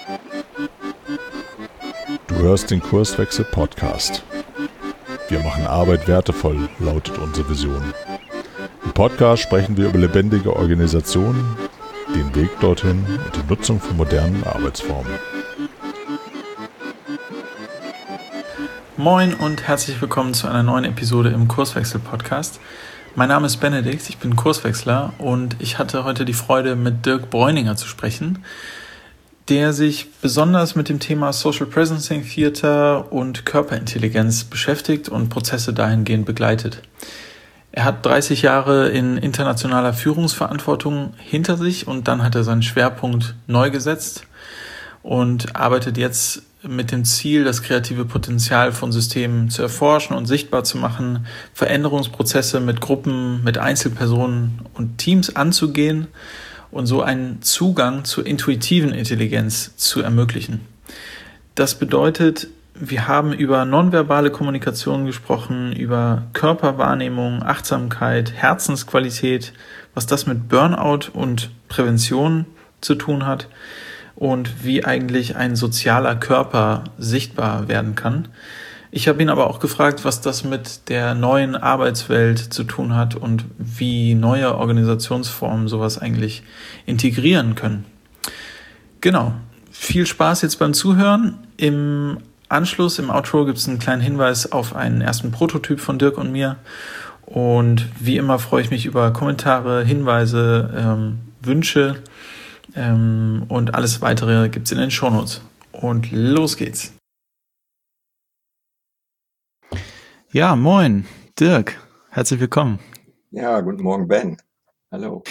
Du hörst den Kurswechsel-Podcast. Wir machen Arbeit wertevoll, lautet unsere Vision. Im Podcast sprechen wir über lebendige Organisationen, den Weg dorthin und die Nutzung von modernen Arbeitsformen. Moin und herzlich willkommen zu einer neuen Episode im Kurswechsel-Podcast. Mein Name ist Benedikt, ich bin Kurswechsler und ich hatte heute die Freude, mit Dirk Bräuninger zu sprechen, der sich besonders mit dem Thema Social Presencing Theater und Körperintelligenz beschäftigt und Prozesse dahingehend begleitet. Er hat 30 Jahre in internationaler Führungsverantwortung hinter sich und dann hat er seinen Schwerpunkt neu gesetzt und arbeitet jetzt mit dem Ziel, das kreative Potenzial von Systemen zu erforschen und sichtbar zu machen, Veränderungsprozesse mit Gruppen, mit Einzelpersonen und Teams anzugehen und so einen Zugang zur intuitiven Intelligenz zu ermöglichen. Das bedeutet, wir haben über nonverbale Kommunikation gesprochen, über Körperwahrnehmung, Achtsamkeit, Herzensqualität, was das mit Burnout und Prävention zu tun hat und wie eigentlich ein sozialer Körper sichtbar werden kann. Ich habe ihn aber auch gefragt, was das mit der neuen Arbeitswelt zu tun hat und wie neue Organisationsformen sowas eigentlich integrieren können. Genau, viel Spaß jetzt beim Zuhören. Im Anschluss, im Outro, gibt es einen kleinen Hinweis auf einen ersten Prototyp von Dirk und mir. Und wie immer freue ich mich über Kommentare, Hinweise, Wünsche und alles weitere gibt es in den Shownotes. Und los geht's. Ja, moin, Dirk. Herzlich willkommen. Ja, guten Morgen, Ben. Hallo.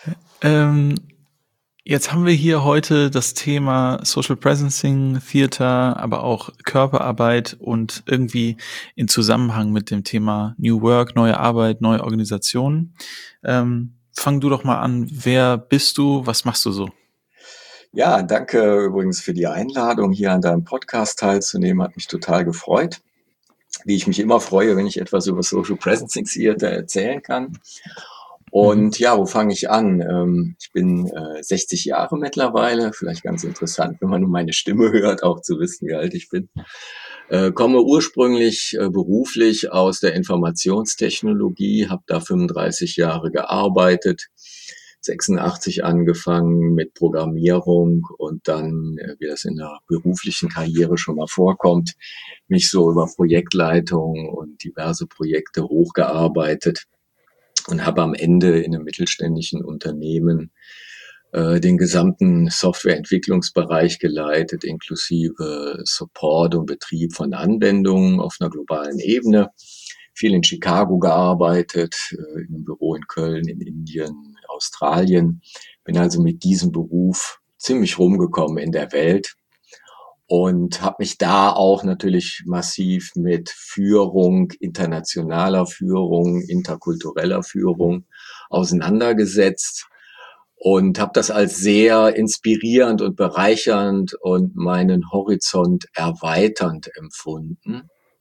Jetzt haben wir hier heute das Thema Social Presencing Theater, aber auch Körperarbeit und irgendwie in Zusammenhang mit dem Thema New Work, neue Arbeit, neue Organisationen. Fang du doch mal an. Wer bist du? Was machst du so? Ja, danke übrigens für die Einladung, hier an deinem Podcast teilzunehmen. Hat mich total gefreut. Wie ich mich immer freue, wenn ich etwas über Social Presencing Theater erzählen kann. Und ja, wo fange ich an? Ich bin 60 Jahre mittlerweile. Vielleicht ganz interessant, wenn man nur meine Stimme hört, auch zu wissen, wie alt ich bin. Komme ursprünglich beruflich aus der Informationstechnologie, habe da 35 Jahre gearbeitet, 86 angefangen mit Programmierung und dann, wie das in der beruflichen Karriere schon mal vorkommt, mich so über Projektleitung und diverse Projekte hochgearbeitet und habe am Ende in einem mittelständischen Unternehmen den gesamten Softwareentwicklungsbereich geleitet, inklusive Support und Betrieb von Anwendungen auf einer globalen Ebene. Viel in Chicago gearbeitet, in einem Büro in Köln, in Indien, Australien. Bin also mit diesem Beruf ziemlich rumgekommen in der Welt und habe mich da auch natürlich massiv mit Führung, internationaler Führung, interkultureller Führung auseinandergesetzt. Und habe das als sehr inspirierend und bereichernd und meinen Horizont erweiternd empfunden.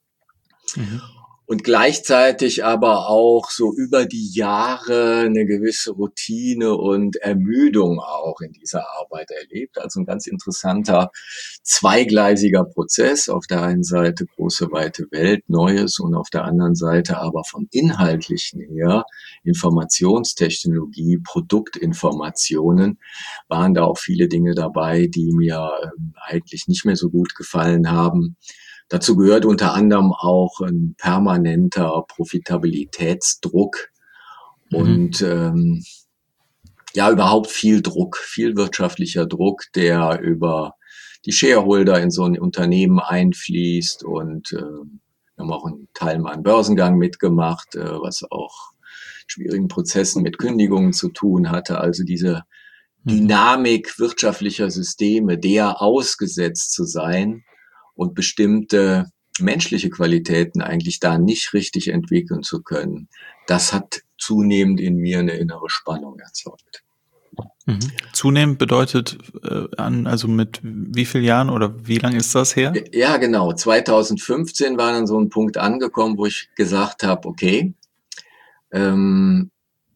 Und gleichzeitig aber auch so über die Jahre eine gewisse Routine und Ermüdung auch in dieser Arbeit erlebt. Also ein ganz interessanter zweigleisiger Prozess. Auf der einen Seite große, weite Welt, Neues und auf der anderen Seite aber vom Inhaltlichen her Informationstechnologie, Produktinformationen, waren da auch viele Dinge dabei, die mir eigentlich nicht mehr so gut gefallen haben. Dazu gehört unter anderem auch ein permanenter Profitabilitätsdruck und ja, überhaupt viel Druck, viel wirtschaftlicher Druck, der über die Shareholder in so ein Unternehmen einfließt. Und wir haben auch einen Teil mal einen Börsengang mitgemacht, was auch schwierigen Prozessen mit Kündigungen zu tun hatte. Also diese Dynamik wirtschaftlicher Systeme, der ausgesetzt zu sein und bestimmte menschliche Qualitäten eigentlich da nicht richtig entwickeln zu können, das hat zunehmend in mir eine innere Spannung erzeugt. Zunehmend bedeutet also mit wie vielen Jahren oder wie lange ist das her? Ja, genau. 2015 war dann so ein Punkt angekommen, wo ich gesagt habe, okay,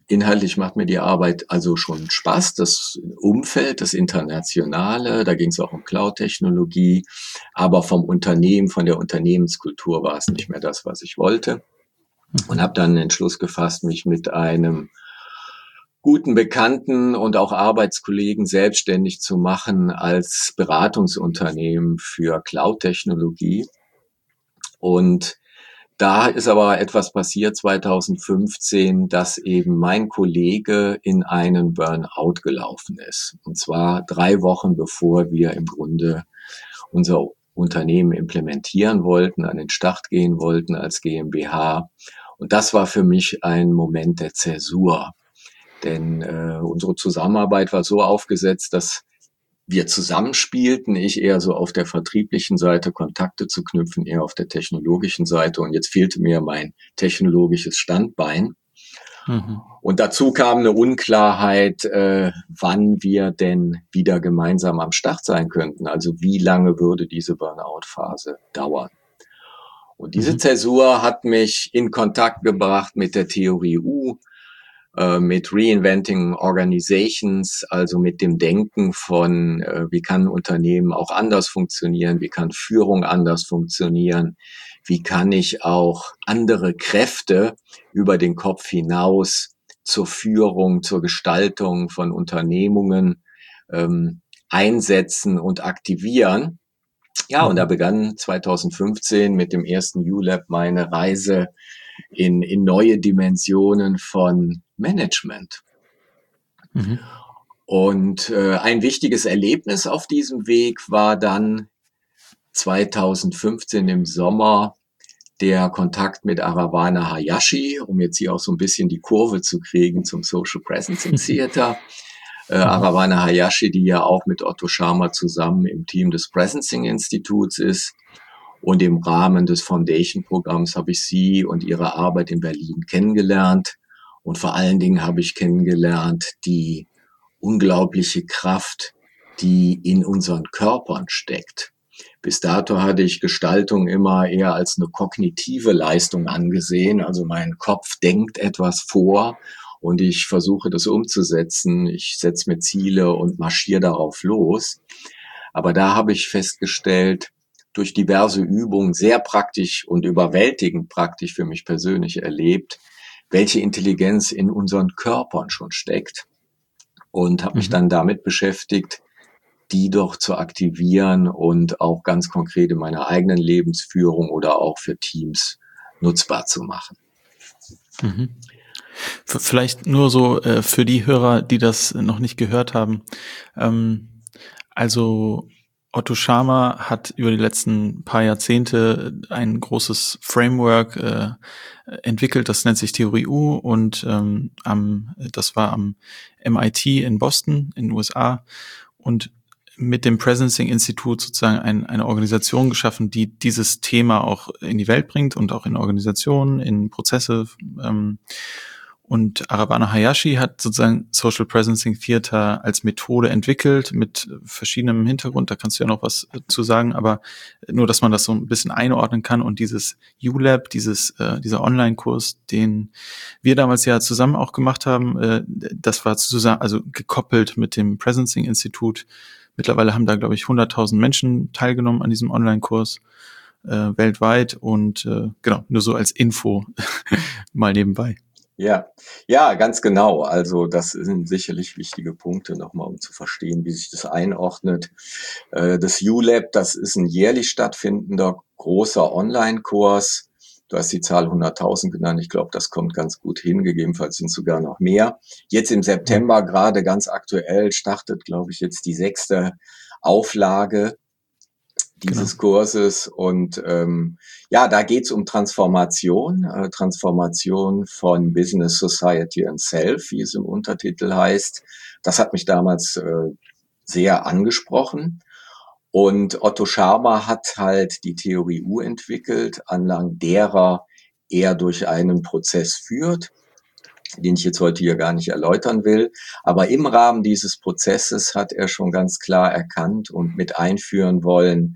inhaltlich macht mir die Arbeit also schon Spaß. Das Umfeld, das Internationale, da ging es auch um Cloud-Technologie, aber vom Unternehmen, von der Unternehmenskultur war es nicht mehr das, was ich wollte. Und habe dann den Entschluss gefasst, mich mit einem guten Bekannten und auch Arbeitskollegen selbstständig zu machen als Beratungsunternehmen für Cloud-Technologie. Und da ist aber etwas passiert 2015, dass eben mein Kollege in einen Burnout gelaufen ist. Und zwar 3 Wochen bevor wir im Grunde unser Unternehmen implementieren wollten, an den Start gehen wollten als GmbH. Und das war für mich ein Moment der Zäsur. Denn unsere Zusammenarbeit war so aufgesetzt, dass wir zusammenspielten, ich eher so auf der vertrieblichen Seite Kontakte zu knüpfen, eher auf der technologischen Seite. Und jetzt fehlte mir mein technologisches Standbein. Und dazu kam eine Unklarheit, wann wir denn wieder gemeinsam am Start sein könnten. Also wie lange würde diese Burnout-Phase dauern? Und diese Zäsur hat mich in Kontakt gebracht mit der Theorie U, mit Reinventing Organizations, also mit dem Denken von, wie kann ein Unternehmen auch anders funktionieren, wie kann Führung anders funktionieren, wie kann ich auch andere Kräfte über den Kopf hinaus zur Führung, zur Gestaltung von Unternehmungen einsetzen und aktivieren. Ja, und da begann 2015 mit dem ersten ULab meine Reise in neue Dimensionen von Management. Und ein wichtiges Erlebnis auf diesem Weg war dann 2015 im Sommer der Kontakt mit Aravana Hayashi, um jetzt hier auch so ein bisschen die Kurve zu kriegen zum Social Presencing Theater. Aravana Hayashi, die ja auch mit Otto Scharmer zusammen im Team des Presencing Instituts ist. Und im Rahmen des Foundation-Programms habe ich sie und ihre Arbeit in Berlin kennengelernt. Und vor allen Dingen habe ich kennengelernt die unglaubliche Kraft, die in unseren Körpern steckt. Bis dato hatte ich Gestaltung immer eher als eine kognitive Leistung angesehen. Also mein Kopf denkt etwas vor und ich versuche das umzusetzen. Ich setze mir Ziele und marschiere darauf los. Aber da habe ich festgestellt, durch diverse Übungen sehr praktisch und überwältigend praktisch für mich persönlich erlebt, welche Intelligenz in unseren Körpern schon steckt. Und habe mich dann damit beschäftigt, die doch zu aktivieren und auch ganz konkret in meiner eigenen Lebensführung oder auch für Teams nutzbar zu machen. Vielleicht nur so für die Hörer, die das noch nicht gehört haben. Also Otto Scharmer hat über die letzten paar Jahrzehnte ein großes Framework entwickelt, das nennt sich Theorie U, und das war am MIT in Boston in den USA, und mit dem Presencing Institut sozusagen eine Organisation geschaffen, die dieses Thema auch in die Welt bringt und auch in Organisationen, in Prozesse. Und Aravana Hayashi hat sozusagen Social Presencing Theater als Methode entwickelt mit verschiedenem Hintergrund. Da kannst du ja noch was zu sagen, aber nur, dass man das so ein bisschen einordnen kann. Und dieses ULab, dieser Online-Kurs, den wir damals ja zusammen auch gemacht haben, das war zusammen, also gekoppelt mit dem Presencing Institut. Mittlerweile haben da, glaube ich, 100.000 Menschen teilgenommen an diesem Online-Kurs weltweit. Und genau, nur so als Info mal nebenbei. Ja, ganz genau. Also das sind sicherlich wichtige Punkte nochmal, um zu verstehen, wie sich das einordnet. Das ULab, das ist ein jährlich stattfindender großer Online-Kurs. Du hast die Zahl 100.000 genannt. Ich glaube, das kommt ganz gut hin. Gegebenenfalls sind sogar noch mehr. Jetzt im September gerade ganz aktuell startet, glaube ich, jetzt die 6. Auflage dieses Kurses. Und da geht's um Transformation von Business, Society and Self, wie es im Untertitel heißt. Das hat mich damals sehr angesprochen. Und Otto Scharmer hat halt die Theorie U entwickelt, anlang derer er durch einen Prozess führt, den ich jetzt heute hier gar nicht erläutern will. Aber im Rahmen dieses Prozesses hat er schon ganz klar erkannt und mit einführen wollen,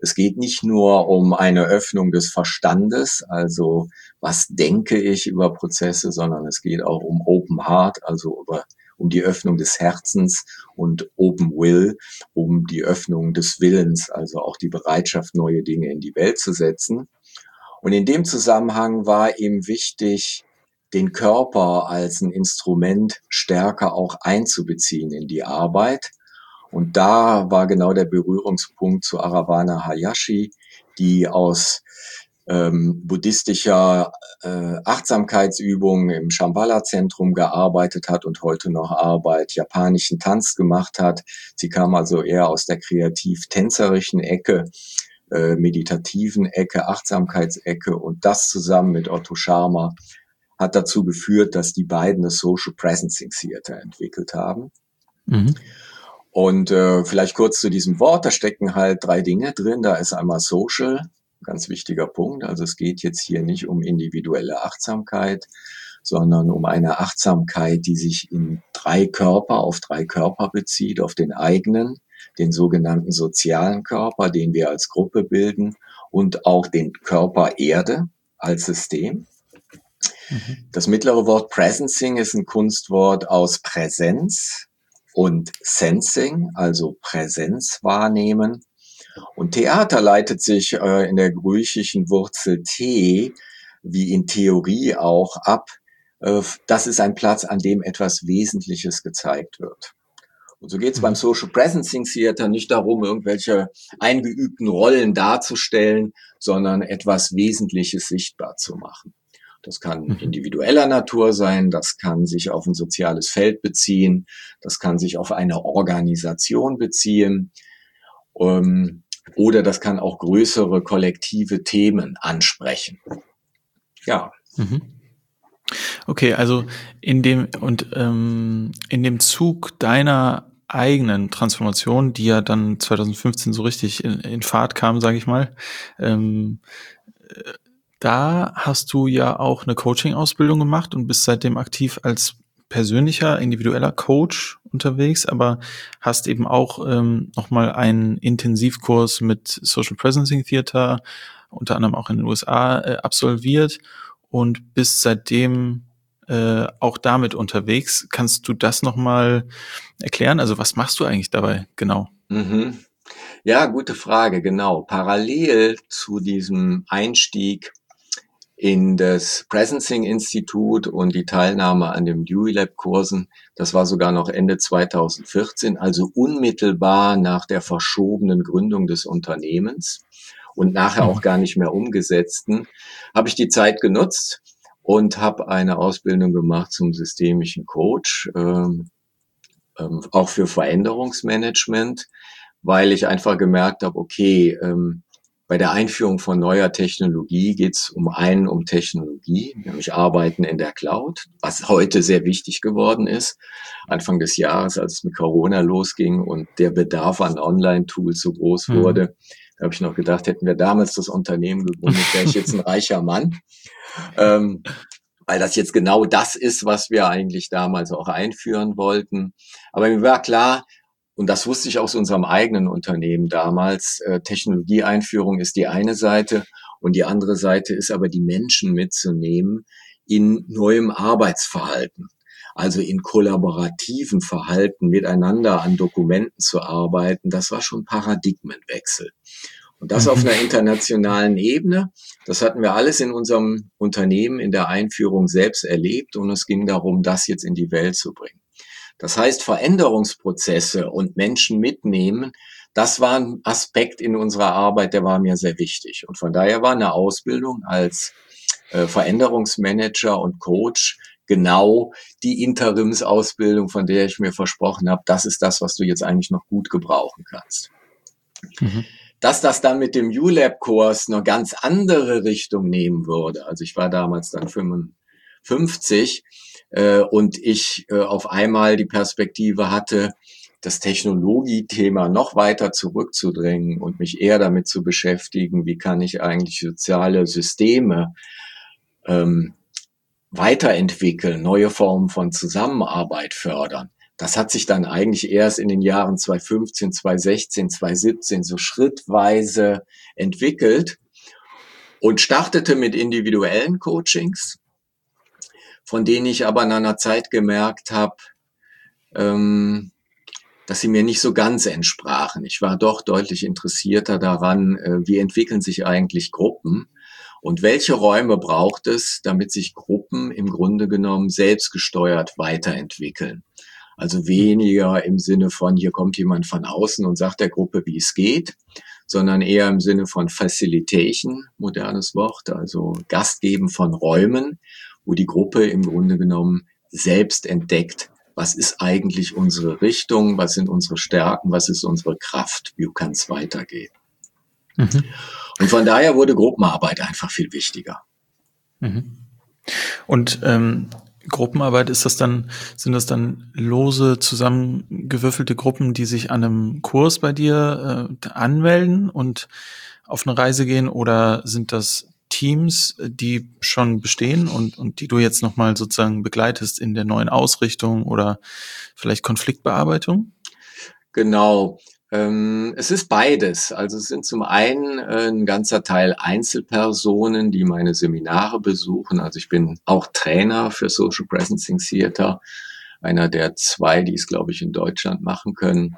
Es geht nicht nur um eine Öffnung des Verstandes, also was denke ich über Prozesse, sondern es geht auch um Open Heart, also um die Öffnung des Herzens, und Open Will, um die Öffnung des Willens, also auch die Bereitschaft, neue Dinge in die Welt zu setzen. Und in dem Zusammenhang war ihm wichtig, den Körper als ein Instrument stärker auch einzubeziehen in die Arbeit. Und da war genau der Berührungspunkt zu Aravana Hayashi, die aus buddhistischer Achtsamkeitsübungen im Shambhala-Zentrum gearbeitet hat und heute noch Arbeit japanischen Tanz gemacht hat. Sie kam also eher aus der kreativ-tänzerischen Ecke, meditativen Ecke, Achtsamkeitsecke, und das zusammen mit Otto Scharmer hat dazu geführt, dass die beiden das Social Presencing Theater entwickelt haben. Mhm. Und vielleicht kurz zu diesem Wort, da stecken halt 3 Dinge drin. Da ist einmal Social, ganz wichtiger Punkt. Also es geht jetzt hier nicht um individuelle Achtsamkeit, sondern um eine Achtsamkeit, die sich auf 3 Körper bezieht, auf den eigenen, den sogenannten sozialen Körper, den wir als Gruppe bilden, und auch den Körper Erde als System. Das mittlere Wort Presencing ist ein Kunstwort aus Präsenz und Sensing, also Präsenz wahrnehmen. Und Theater leitet sich in der griechischen Wurzel The, wie in Theorie auch, ab. Das ist ein Platz, an dem etwas Wesentliches gezeigt wird. Und so geht es beim Social Presencing Theater nicht darum, irgendwelche eingeübten Rollen darzustellen, sondern etwas Wesentliches sichtbar zu machen. Das kann individueller Natur sein, das kann sich auf ein soziales Feld beziehen, das kann sich auf eine Organisation beziehen, oder das kann auch größere kollektive Themen ansprechen. Ja. Okay, also in dem Zug deiner eigenen Transformation, die ja dann 2015 so richtig in Fahrt kam, sage ich mal, da hast du ja auch eine Coaching-Ausbildung gemacht und bist seitdem aktiv als persönlicher, individueller Coach unterwegs, aber hast eben auch nochmal einen Intensivkurs mit Social Presencing Theater, unter anderem auch in den USA, absolviert und bist seitdem auch damit unterwegs. Kannst du das nochmal erklären? Also was machst du eigentlich dabei genau? Ja, gute Frage, genau. Parallel zu diesem Einstieg in das Presencing-Institut und die Teilnahme an den Dewey Lab-Kursen, das war sogar noch Ende 2014, also unmittelbar nach der verschobenen Gründung des Unternehmens und nachher auch gar nicht mehr umgesetzten, habe ich die Zeit genutzt und habe eine Ausbildung gemacht zum systemischen Coach, auch für Veränderungsmanagement, weil ich einfach gemerkt habe, okay, bei der Einführung von neuer Technologie geht es um Technologie, nämlich Arbeiten in der Cloud, was heute sehr wichtig geworden ist. Anfang des Jahres, als es mit Corona losging und der Bedarf an Online-Tools so groß wurde, da habe ich noch gedacht, hätten wir damals das Unternehmen gegründet, wäre ich jetzt ein reicher Mann. Weil das jetzt genau das ist, was wir eigentlich damals auch einführen wollten. Aber mir war klar, und das wusste ich aus unserem eigenen Unternehmen damals, Technologieeinführung ist die eine Seite und die andere Seite ist aber die Menschen mitzunehmen in neuem Arbeitsverhalten. Also in kollaborativen Verhalten miteinander an Dokumenten zu arbeiten, das war schon Paradigmenwechsel. Und das auf einer internationalen Ebene, das hatten wir alles in unserem Unternehmen in der Einführung selbst erlebt und es ging darum, das jetzt in die Welt zu bringen. Das heißt, Veränderungsprozesse und Menschen mitnehmen, das war ein Aspekt in unserer Arbeit, der war mir sehr wichtig. Und von daher war eine Ausbildung als Veränderungsmanager und Coach genau die Interimsausbildung, von der ich mir versprochen habe, das ist das, was du jetzt eigentlich noch gut gebrauchen kannst. Dass das dann mit dem ULab-Kurs eine ganz andere Richtung nehmen würde. Also ich war damals dann 55 und ich auf einmal die Perspektive hatte, das Technologiethema noch weiter zurückzudrängen und mich eher damit zu beschäftigen, wie kann ich eigentlich soziale Systeme weiterentwickeln, neue Formen von Zusammenarbeit fördern. das hat sich dann eigentlich erst in den Jahren 2015, 2016, 2017 so schrittweise entwickelt und startete mit individuellen Coachings, von denen ich aber nach einer Zeit gemerkt habe, dass sie mir nicht so ganz entsprachen. Ich war doch deutlich interessierter daran, wie entwickeln sich eigentlich Gruppen und welche Räume braucht es, damit sich Gruppen im Grunde genommen selbstgesteuert weiterentwickeln. Also weniger im Sinne von, hier kommt jemand von außen und sagt der Gruppe, wie es geht, sondern eher im Sinne von Facilitation, modernes Wort, also Gastgeben von Räumen, wo die Gruppe im Grunde genommen selbst entdeckt, was ist eigentlich unsere Richtung, was sind unsere Stärken, was ist unsere Kraft, wie kann es weitergehen. Mhm. Und von daher wurde Gruppenarbeit einfach viel wichtiger. Mhm. Und Gruppenarbeit, sind das dann lose zusammengewürfelte Gruppen, die sich an einem Kurs bei dir anmelden und auf eine Reise gehen, oder sind das Teams, die schon bestehen und die du jetzt nochmal sozusagen begleitest in der neuen Ausrichtung oder vielleicht Konfliktbearbeitung? Genau. Es ist beides. Also es sind zum einen ein ganzer Teil Einzelpersonen, die meine Seminare besuchen. Also ich bin auch Trainer für Social Presencing Theater, einer der 2, die es, glaube ich, in Deutschland machen können.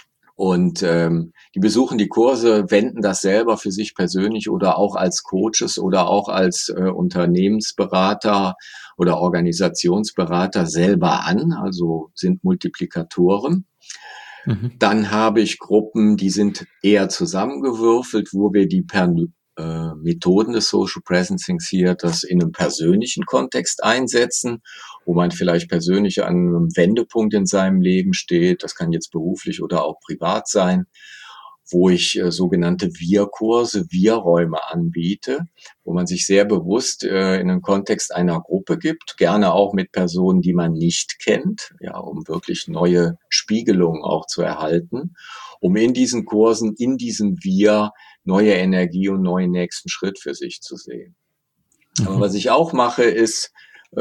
Und die besuchen die Kurse, wenden das selber für sich persönlich oder auch als Coaches oder auch als Unternehmensberater oder Organisationsberater selber an, also sind Multiplikatoren. Mhm. Dann habe ich Gruppen, die sind eher zusammengewürfelt, wo wir die Methoden des Social Presencing Theaters in einem persönlichen Kontext einsetzen, wo man vielleicht persönlich an einem Wendepunkt in seinem Leben steht. Das kann jetzt beruflich oder auch privat sein, wo ich sogenannte Wir-Kurse, Wir-Räume anbiete, wo man sich sehr bewusst in den Kontext einer Gruppe gibt, gerne auch mit Personen, die man nicht kennt, ja, um wirklich neue Spiegelungen auch zu erhalten, um in diesen Kursen, in diesem Wir neue Energie und neuen nächsten Schritt für sich zu sehen. Mhm. Aber was ich auch mache, ist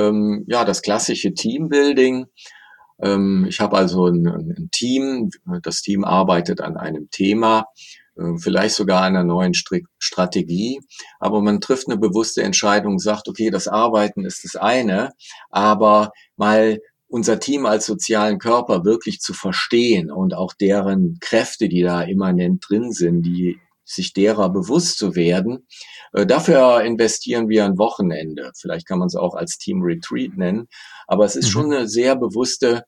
das klassische Teambuilding. Ich habe also ein Team, das Team arbeitet an einem Thema, vielleicht sogar an einer neuen Strategie, aber man trifft eine bewusste Entscheidung, sagt, okay, das Arbeiten ist das eine, aber mal unser Team als sozialen Körper wirklich zu verstehen und auch deren Kräfte, die da immanent drin sind, sich derer bewusst zu werden. Dafür investieren wir ein Wochenende. Vielleicht kann man es auch als Team Retreat nennen. Aber es ist schon eine sehr bewusste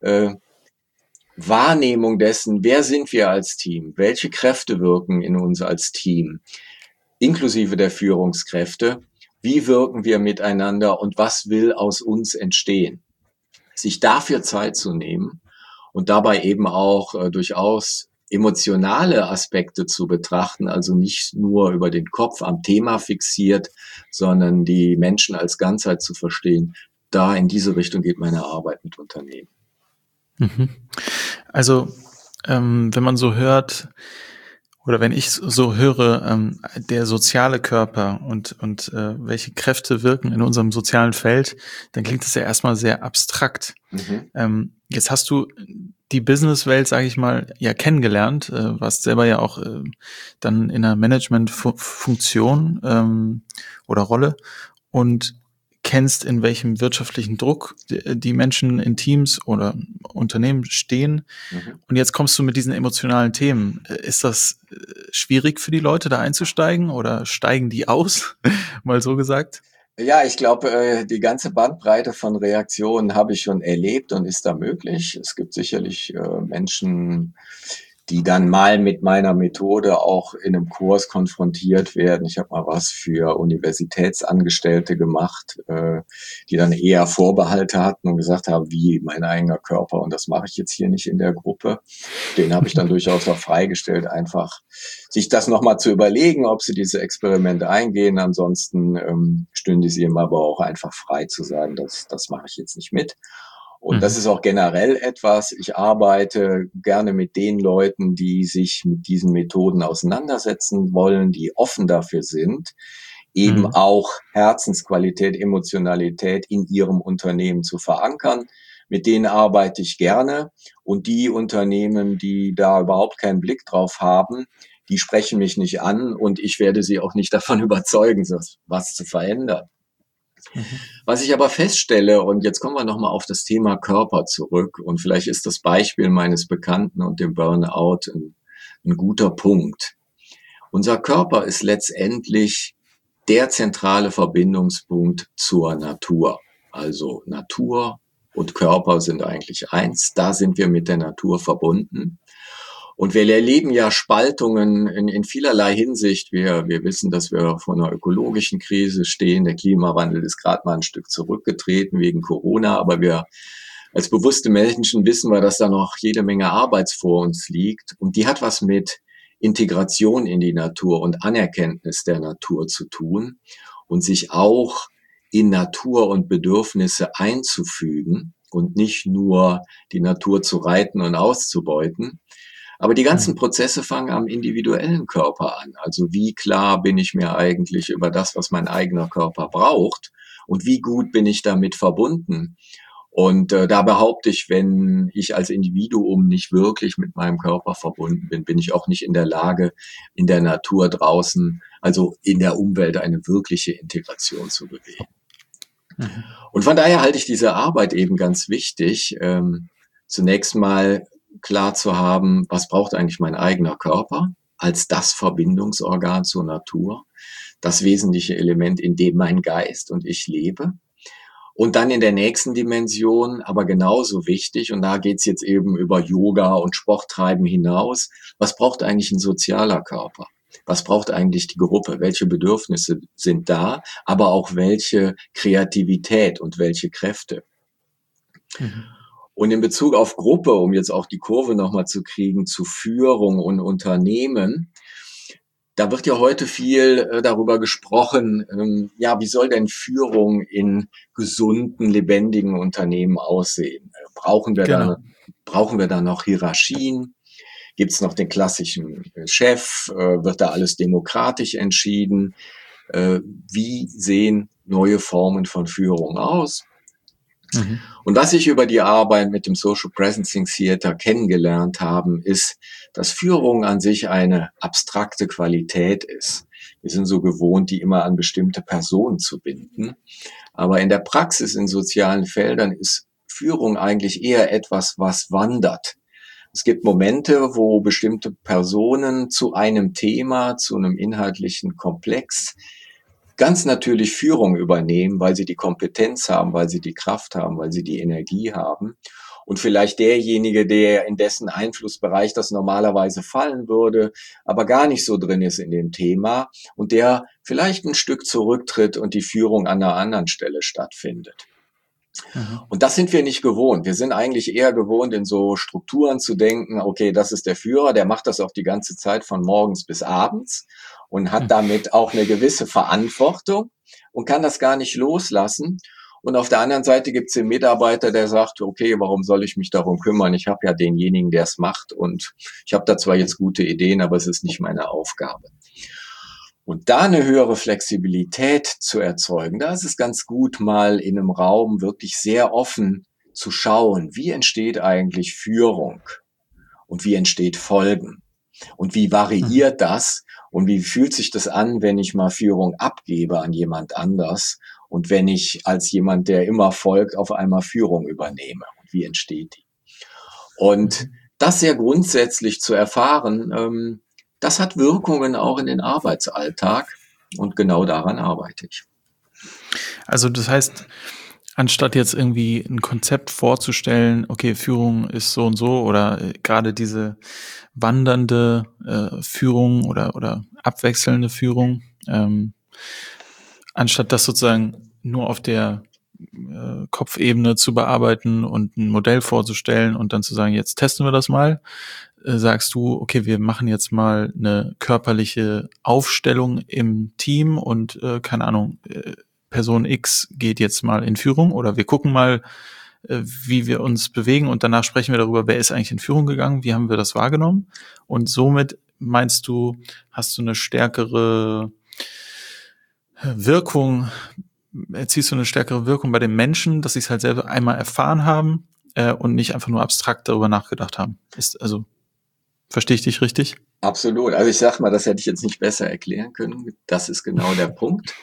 Wahrnehmung dessen, wer sind wir als Team? Welche Kräfte wirken in uns als Team? Inklusive der Führungskräfte. Wie wirken wir miteinander und was will aus uns entstehen? Sich dafür Zeit zu nehmen und dabei eben auch durchaus emotionale Aspekte zu betrachten, also nicht nur über den Kopf am Thema fixiert, sondern die Menschen als Ganzheit zu verstehen. Da in diese Richtung geht meine Arbeit mit Unternehmen. Also wenn man so hört, oder wenn ich so höre, der soziale Körper und welche Kräfte wirken in unserem sozialen Feld, dann klingt das ja erstmal sehr abstrakt. Mhm. Jetzt hast du die Businesswelt, sage ich mal, ja kennengelernt, warst selber ja auch dann in einer Management-Funktion oder Rolle und kennst, in welchem wirtschaftlichen Druck die Menschen in Teams oder Unternehmen stehen. Mhm. Und jetzt kommst du mit diesen emotionalen Themen. Ist das schwierig für die Leute, da einzusteigen, oder steigen die aus, mal so gesagt? Ja, ich glaube, die ganze Bandbreite von Reaktionen habe ich schon erlebt und ist da möglich. Es gibt sicherlich Menschen, die dann mal mit meiner Methode auch in einem Kurs konfrontiert werden. Ich habe mal was für Universitätsangestellte gemacht, die dann eher Vorbehalte hatten und gesagt haben, wie mein eigener Körper, und das mache ich jetzt hier nicht in der Gruppe. Den habe ich dann durchaus auch freigestellt, einfach sich das nochmal zu überlegen, ob sie diese Experimente eingehen. Ansonsten stünde sie ihm aber auch einfach frei zu sagen, das mache ich jetzt nicht mit. Und das ist auch generell etwas, ich arbeite gerne mit den Leuten, die sich mit diesen Methoden auseinandersetzen wollen, die offen dafür sind, eben auch Herzensqualität, Emotionalität in ihrem Unternehmen zu verankern. mit denen arbeite ich gerne. Und die Unternehmen, die da überhaupt keinen Blick drauf haben, die sprechen mich nicht an und ich werde sie auch nicht davon überzeugen, was zu verändern. Was ich aber feststelle, und jetzt kommen wir nochmal auf das Thema Körper zurück, und vielleicht ist das Beispiel meines Bekannten und dem Burnout ein guter Punkt. Unser Körper ist letztendlich der zentrale Verbindungspunkt zur Natur. Also Natur und Körper sind eigentlich eins. Da sind wir mit der Natur verbunden. Und wir erleben ja Spaltungen in vielerlei Hinsicht. Wir wissen, dass wir vor einer ökologischen Krise stehen. Der Klimawandel ist gerade mal ein Stück zurückgetreten wegen Corona. Aber wir als bewusste Menschen wissen wir, dass da noch jede Menge Arbeit vor uns liegt. Und die hat was mit Integration in die Natur und Anerkenntnis der Natur zu tun und sich auch in Natur und Bedürfnisse einzufügen und nicht nur die Natur zu reiten und auszubeuten. Aber die ganzen Prozesse fangen am individuellen Körper an. Also wie klar bin ich mir eigentlich über das, was mein eigener Körper braucht und wie gut bin ich damit verbunden? Und da behaupte ich, wenn ich als Individuum nicht wirklich mit meinem Körper verbunden bin, bin ich auch nicht in der Lage, in der Natur draußen, also in der Umwelt, eine wirkliche Integration zu bewegen. Und von daher halte ich diese Arbeit eben ganz wichtig, zunächst mal klar zu haben, was braucht eigentlich mein eigener Körper als das Verbindungsorgan zur Natur, das wesentliche Element, in dem mein Geist und ich lebe. Und dann in der nächsten Dimension, aber genauso wichtig, und da geht's jetzt eben über Yoga und Sporttreiben hinaus, was braucht eigentlich ein sozialer Körper? Was braucht eigentlich die Gruppe? Welche Bedürfnisse sind da, aber auch welche Kreativität und welche Kräfte? Und in Bezug auf Gruppe, um jetzt auch die Kurve nochmal zu kriegen, zu Führung und Unternehmen, da wird ja heute viel darüber gesprochen, ja, wie soll denn Führung in gesunden, lebendigen Unternehmen aussehen? Brauchen wir da noch Hierarchien? Gibt es noch den klassischen Chef? Wird da alles demokratisch entschieden? Wie sehen neue Formen von Führung aus? Und was ich über die Arbeit mit dem Social Presencing Theater kennengelernt habe, ist, dass Führung an sich eine abstrakte Qualität ist. Wir sind so gewohnt, die immer an bestimmte Personen zu binden. Aber in der Praxis, in sozialen Feldern, ist Führung eigentlich eher etwas, was wandert. Es gibt Momente, wo bestimmte Personen zu einem Thema, zu einem inhaltlichen Komplex ganz natürlich Führung übernehmen, weil sie die Kompetenz haben, weil sie die Kraft haben, weil sie die Energie haben. Und vielleicht derjenige, der in dessen Einflussbereich das normalerweise fallen würde, aber gar nicht so drin ist in dem Thema und der vielleicht ein Stück zurücktritt und die Führung an einer anderen Stelle stattfindet. Und das sind wir nicht gewohnt. Wir sind eigentlich eher gewohnt, in so Strukturen zu denken, okay, das ist der Führer, der macht das auch die ganze Zeit von morgens bis abends und hat damit auch eine gewisse Verantwortung und kann das gar nicht loslassen. Und auf der anderen Seite gibt es den Mitarbeiter, der sagt, okay, warum soll ich mich darum kümmern? Ich habe ja denjenigen, der es macht und ich habe da zwar jetzt gute Ideen, aber es ist nicht meine Aufgabe. Und da eine höhere Flexibilität zu erzeugen, da ist es ganz gut, mal in einem Raum wirklich sehr offen zu schauen, wie entsteht eigentlich Führung und wie entsteht Folgen und wie variiert das und wie fühlt sich das an, wenn ich mal Führung abgebe an jemand anders und wenn ich als jemand, der immer folgt, auf einmal Führung übernehme und wie entsteht die? Und das sehr grundsätzlich zu erfahren, das hat Wirkungen auch in den Arbeitsalltag und genau daran arbeite ich. Also das heißt, anstatt jetzt irgendwie ein Konzept vorzustellen, okay, Führung ist so und so oder gerade diese wandernde Führung oder abwechselnde Führung, anstatt das sozusagen nur auf der Kopfebene zu bearbeiten und ein Modell vorzustellen und dann zu sagen, jetzt testen wir das mal, sagst du, okay, wir machen jetzt mal eine körperliche Aufstellung im Team und keine Ahnung, Person X geht jetzt mal in Führung oder wir gucken mal, wie wir uns bewegen und danach sprechen wir darüber, wer ist eigentlich in Führung gegangen, wie haben wir das wahrgenommen und somit meinst du, hast du eine stärkere Wirkung, erzielst du eine stärkere Wirkung bei den Menschen, dass sie es halt selber einmal erfahren haben und nicht einfach nur abstrakt darüber nachgedacht haben. Verstehe ich dich richtig? Absolut. Also ich sag mal, das hätte ich jetzt nicht besser erklären können. Das ist genau der Punkt.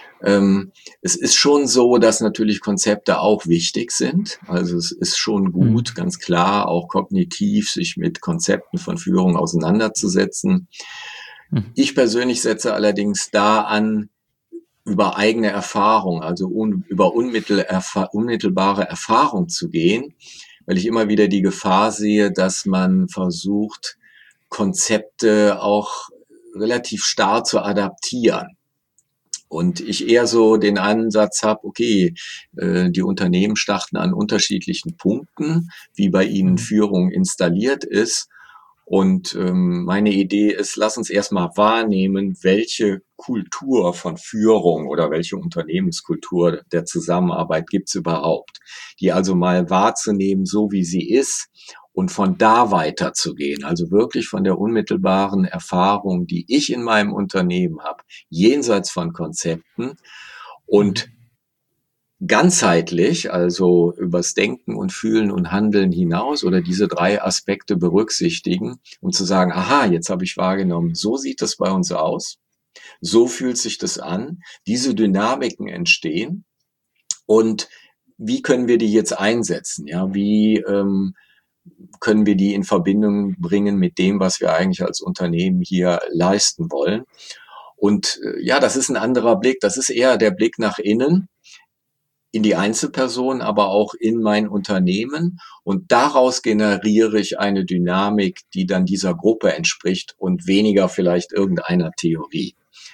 Es ist schon so, dass natürlich Konzepte auch wichtig sind. Also es ist schon gut, ganz klar, auch kognitiv sich mit Konzepten von Führung auseinanderzusetzen. Ich persönlich setze allerdings da an, über eigene Erfahrung, also über unmittelbare Erfahrung zu gehen, weil ich immer wieder die Gefahr sehe, dass man versucht, Konzepte auch relativ starr zu adaptieren. Und ich eher so den Ansatz habe, okay, die Unternehmen starten an unterschiedlichen Punkten, wie bei ihnen Führung installiert ist. Und meine Idee ist, lass uns erstmal wahrnehmen, welche Kultur von Führung oder welche Unternehmenskultur der Zusammenarbeit gibt's überhaupt. Die also mal wahrzunehmen, so wie sie ist, und von da weiterzugehen, also wirklich von der unmittelbaren Erfahrung, die ich in meinem Unternehmen habe, jenseits von Konzepten und ganzheitlich, also übers Denken und Fühlen und Handeln hinaus oder diese 3 Aspekte berücksichtigen, um zu sagen, aha, jetzt habe ich wahrgenommen, so sieht das bei uns aus, so fühlt sich das an, diese Dynamiken entstehen und wie können wir die jetzt einsetzen? Ja, wie können wir die in Verbindung bringen mit dem, was wir eigentlich als Unternehmen hier leisten wollen? Und ja, das ist ein anderer Blick. Das ist eher der Blick nach innen, in die Einzelperson, aber auch in mein Unternehmen. Und daraus generiere ich eine Dynamik, die dann dieser Gruppe entspricht und weniger vielleicht irgendeiner Theorie.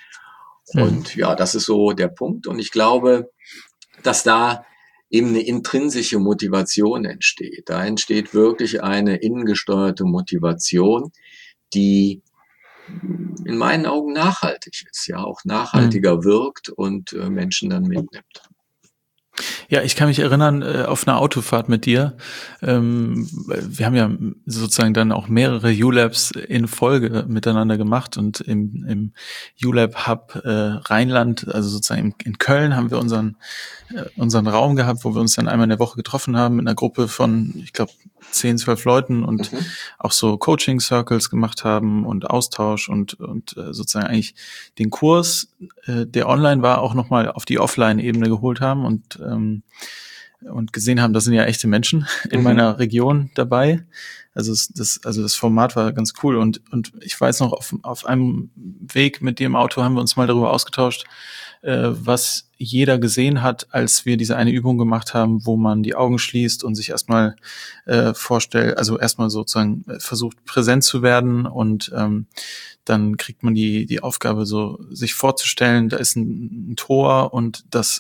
Und ja, das ist so der Punkt. Und ich glaube, dass da eben eine intrinsische Motivation entsteht. Da entsteht wirklich eine innengesteuerte Motivation, die in meinen Augen nachhaltig ist, ja auch nachhaltiger wirkt und Menschen dann mitnimmt. Ja, ich kann mich erinnern, auf einer Autofahrt mit dir, wir haben ja sozusagen dann auch mehrere ULabs in Folge miteinander gemacht und im ULab Hub Rheinland, also sozusagen in Köln, haben wir unseren Raum gehabt, wo wir uns dann einmal in der Woche getroffen haben mit einer Gruppe von, ich glaube, 10, 12 Leuten und auch so Coaching-Circles gemacht haben und Austausch und sozusagen eigentlich den Kurs, der online war, auch nochmal auf die Offline-Ebene geholt haben und gesehen haben, das sind ja echte Menschen in meiner Region dabei. Also das Format war ganz cool und ich weiß noch, auf einem Weg mit dem Auto haben wir uns mal darüber ausgetauscht, was jeder gesehen hat, als wir diese eine Übung gemacht haben, wo man die Augen schließt und sich erstmal vorstellt, also erstmal sozusagen versucht präsent zu werden und dann kriegt man die Aufgabe, so sich vorzustellen, da ist ein Tor und das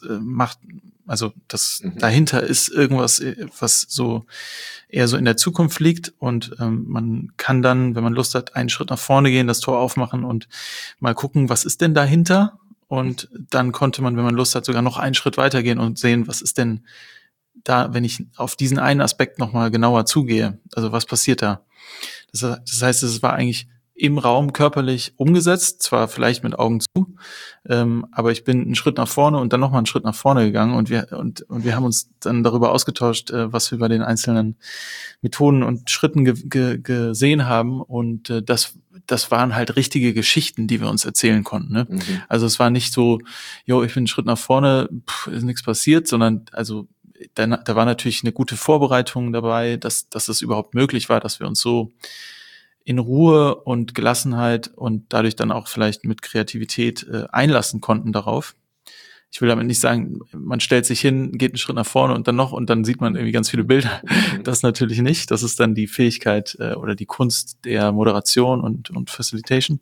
dahinter ist irgendwas, was so eher so in der Zukunft liegt und man kann dann, wenn man Lust hat, einen Schritt nach vorne gehen, das Tor aufmachen und mal gucken, was ist denn dahinter? Und dann konnte man, wenn man Lust hat, sogar noch einen Schritt weitergehen und sehen, was ist denn da, wenn ich auf diesen einen Aspekt nochmal genauer zugehe. Also was passiert da? Das heißt, es war eigentlich im Raum körperlich umgesetzt, zwar vielleicht mit Augen zu, aber ich bin einen Schritt nach vorne und dann nochmal einen Schritt nach vorne gegangen und wir haben uns dann darüber ausgetauscht, was wir bei den einzelnen Methoden und Schritten gesehen haben und das waren halt richtige Geschichten, die wir uns erzählen konnten. Ne? Also es war nicht so, ich bin einen Schritt nach vorne, ist nichts passiert, sondern also da war natürlich eine gute Vorbereitung dabei, dass es überhaupt möglich war, dass wir uns so in Ruhe und Gelassenheit und dadurch dann auch vielleicht mit Kreativität einlassen konnten darauf. Ich will damit nicht sagen, man stellt sich hin, geht einen Schritt nach vorne und dann noch und dann sieht man irgendwie ganz viele Bilder. Das natürlich nicht. Das ist dann die Fähigkeit oder die Kunst der Moderation und Facilitation.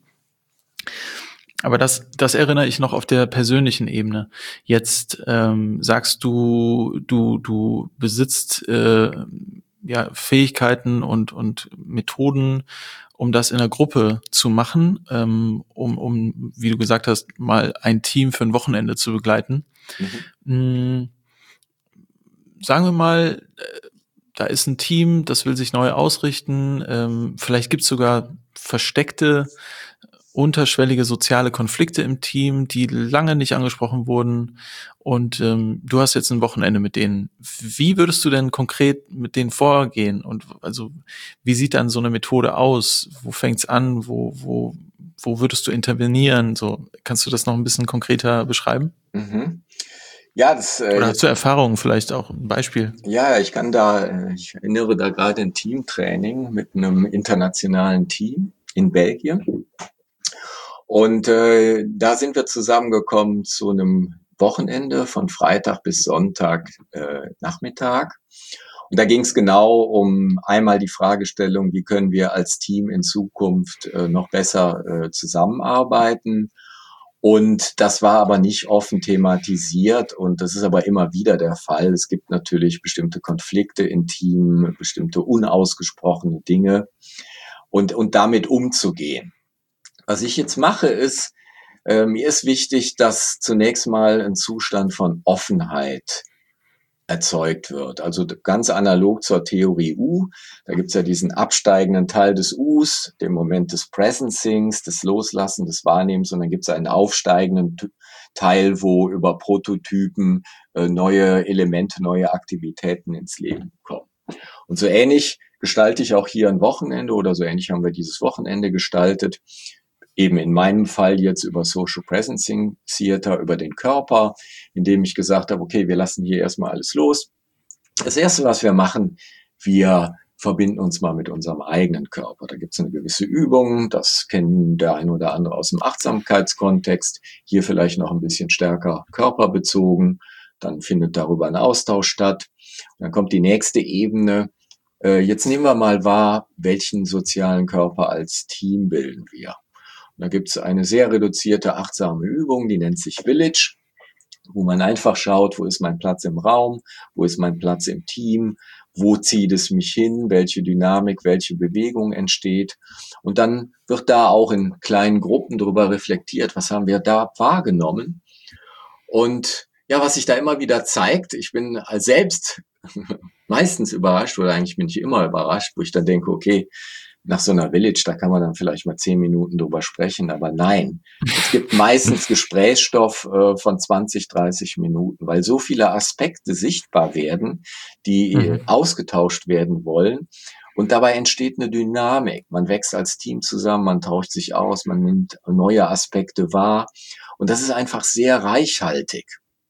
Aber das erinnere ich noch auf der persönlichen Ebene. Jetzt sagst du besitzt Fähigkeiten und Methoden, um das in der Gruppe zu machen, um, wie du gesagt hast, mal ein Team für ein Wochenende zu begleiten. Sagen wir mal, da ist ein Team, das will sich neu ausrichten. Vielleicht gibt es sogar versteckte unterschwellige soziale Konflikte im Team, die lange nicht angesprochen wurden. Und du hast jetzt ein Wochenende mit denen. Wie würdest du denn konkret mit denen vorgehen? Und also wie sieht dann so eine Methode aus? Wo fängt's an? Wo würdest du intervenieren? So, kannst du das noch ein bisschen konkreter beschreiben? Mhm. Ja, Oder hast du Erfahrungen, vielleicht auch ein Beispiel? Ja, ich erinnere da gerade ein Teamtraining mit einem internationalen Team in Belgien. Und da sind wir zusammengekommen zu einem Wochenende von Freitag bis Sonntag Nachmittag. Und da ging es genau um einmal die Fragestellung, wie können wir als Team in Zukunft noch besser zusammenarbeiten. Und das war aber nicht offen thematisiert und das ist aber immer wieder der Fall. Es gibt natürlich bestimmte Konflikte im Team, bestimmte unausgesprochene Dinge und damit umzugehen. Was ich jetzt mache ist, mir ist wichtig, dass zunächst mal ein Zustand von Offenheit erzeugt wird. Also ganz analog zur Theorie U. Da gibt's ja diesen absteigenden Teil des Us, den Moment des Presencings, des Loslassen, des Wahrnehmens. Und dann gibt's einen aufsteigenden Teil, wo über Prototypen neue Elemente, neue Aktivitäten ins Leben kommen. Und so ähnlich gestalte ich auch hier ein Wochenende oder so ähnlich haben wir dieses Wochenende gestaltet. Eben in meinem Fall jetzt über Social Presencing Theater, über den Körper, indem ich gesagt habe, okay, wir lassen hier erstmal alles los. Das Erste, was wir machen, wir verbinden uns mal mit unserem eigenen Körper. Da gibt es eine gewisse Übung, das kennen der ein oder andere aus dem Achtsamkeitskontext, hier vielleicht noch ein bisschen stärker körperbezogen. Dann findet darüber ein Austausch statt. Dann kommt die nächste Ebene. Jetzt nehmen wir mal wahr, welchen sozialen Körper als Team bilden wir. Da gibt es eine sehr reduzierte, achtsame Übung, die nennt sich Village, wo man einfach schaut, wo ist mein Platz im Raum, wo ist mein Platz im Team, wo zieht es mich hin, welche Dynamik, welche Bewegung entsteht. Und dann wird da auch in kleinen Gruppen darüber reflektiert, was haben wir da wahrgenommen. Und ja, was sich da immer wieder zeigt, ich bin selbst meistens überrascht, oder eigentlich bin ich immer überrascht, wo ich dann denke, okay, nach so einer Village, da kann man dann vielleicht mal 10 Minuten drüber sprechen, aber nein. Es gibt meistens Gesprächsstoff von 20, 30 Minuten, weil so viele Aspekte sichtbar werden, die ausgetauscht werden wollen. Und dabei entsteht eine Dynamik. Man wächst als Team zusammen, man tauscht sich aus, man nimmt neue Aspekte wahr. Und das ist einfach sehr reichhaltig.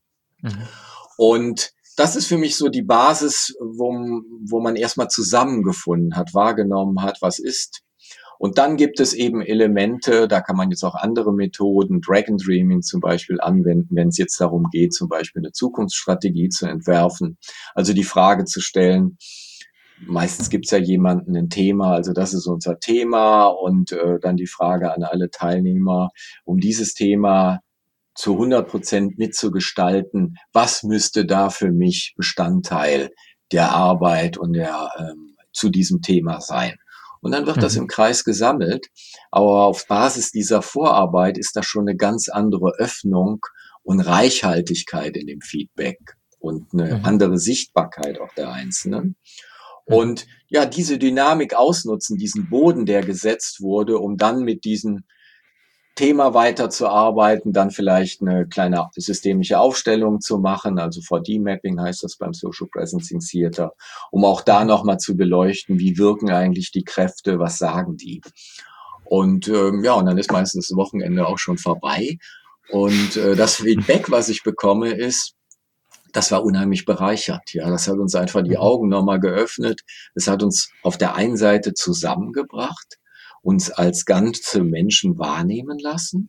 Und das ist für mich so die Basis, wo man erstmal zusammengefunden hat, wahrgenommen hat, was ist. Und dann gibt es eben Elemente, da kann man jetzt auch andere Methoden, Dragon Dreaming zum Beispiel anwenden, wenn es jetzt darum geht, zum Beispiel eine Zukunftsstrategie zu entwerfen. Also die Frage zu stellen, meistens gibt es ja jemanden ein Thema, also das ist unser Thema und dann die Frage an alle Teilnehmer, um dieses Thema zu 100% mitzugestalten, was müsste da für mich Bestandteil der Arbeit und zu diesem Thema sein. Und dann wird das im Kreis gesammelt, aber auf Basis dieser Vorarbeit ist da schon eine ganz andere Öffnung und Reichhaltigkeit in dem Feedback und eine andere Sichtbarkeit auch der Einzelnen. Und ja, diese Dynamik ausnutzen, diesen Boden, der gesetzt wurde, um dann mit diesem Thema weiterzuarbeiten, dann vielleicht eine kleine systemische Aufstellung zu machen, also 4D-Mapping heißt das beim Social Presencing Theater, um auch da nochmal zu beleuchten, wie wirken eigentlich die Kräfte, was sagen die. Und und dann ist meistens das Wochenende auch schon vorbei. Und das Feedback, was ich bekomme, ist, das war unheimlich bereichert. Ja, das hat uns einfach die Augen nochmal geöffnet. Es hat uns auf der einen Seite zusammengebracht, uns als ganze Menschen wahrnehmen lassen.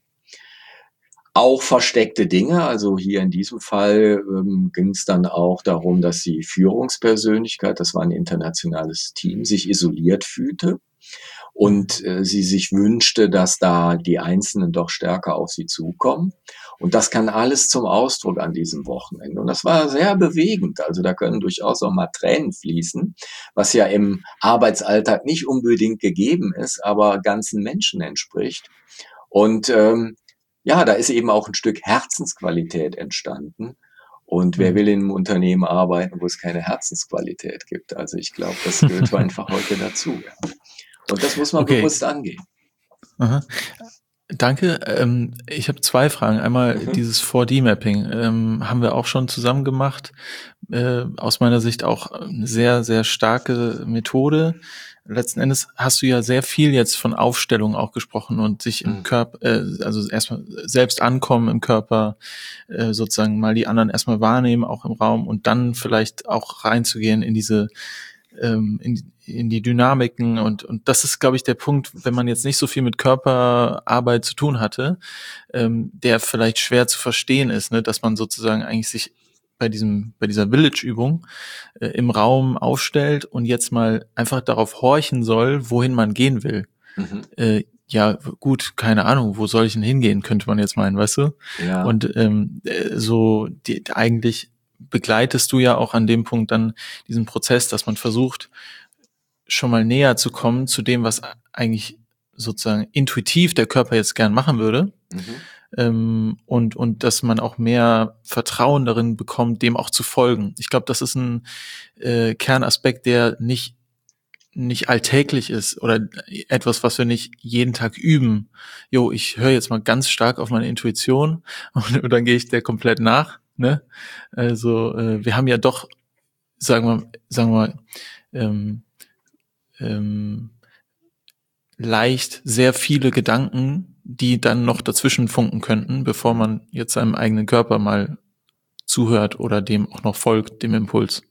Auch versteckte Dinge, also hier in diesem Fall ging es dann auch darum, dass die Führungspersönlichkeit, das war ein internationales Team, sich isoliert fühlte und sie sich wünschte, dass da die Einzelnen doch stärker auf sie zukommen. Und das kann alles zum Ausdruck an diesem Wochenende. Und das war sehr bewegend. Also da können durchaus auch mal Tränen fließen, was ja im Arbeitsalltag nicht unbedingt gegeben ist, aber ganzen Menschen entspricht. Und da ist eben auch ein Stück Herzensqualität entstanden. Und wer will in einem Unternehmen arbeiten, wo es keine Herzensqualität gibt? Also ich glaube, das gehört einfach heute dazu. Ja. Und das muss man bewusst angehen. Aha. Danke. Ich habe 2 Fragen. Einmal dieses 4D-Mapping haben wir auch schon zusammen gemacht. Aus meiner Sicht auch eine sehr, sehr starke Methode. Letzten Endes hast du ja sehr viel jetzt von Aufstellung auch gesprochen und sich im Körper, also erstmal selbst ankommen im Körper, sozusagen mal die anderen erstmal wahrnehmen, auch im Raum und dann vielleicht auch reinzugehen in diese in die Dynamiken und das ist, glaube ich, der Punkt, wenn man jetzt nicht so viel mit Körperarbeit zu tun hatte, der vielleicht schwer zu verstehen ist, ne, dass man sozusagen eigentlich sich bei dieser Village-Übung im Raum aufstellt und jetzt mal einfach darauf horchen soll, wohin man gehen will. Ja, gut, keine Ahnung, wo soll ich denn hingehen, könnte man jetzt meinen, weißt du? Ja. Und eigentlich begleitest du ja auch an dem Punkt dann diesen Prozess, dass man versucht, schon mal näher zu kommen zu dem, was eigentlich sozusagen intuitiv der Körper jetzt gern machen würde. Und dass man auch mehr Vertrauen darin bekommt, dem auch zu folgen. Ich glaube, das ist ein Kernaspekt, der nicht alltäglich ist oder etwas, was wir nicht jeden Tag üben. Ich höre jetzt mal ganz stark auf meine Intuition und dann gehe ich der komplett nach. Ne? Also wir haben ja doch, sagen wir leicht sehr viele Gedanken, die dann noch dazwischen funken könnten, bevor man jetzt seinem eigenen Körper mal zuhört oder dem auch noch folgt, dem Impuls.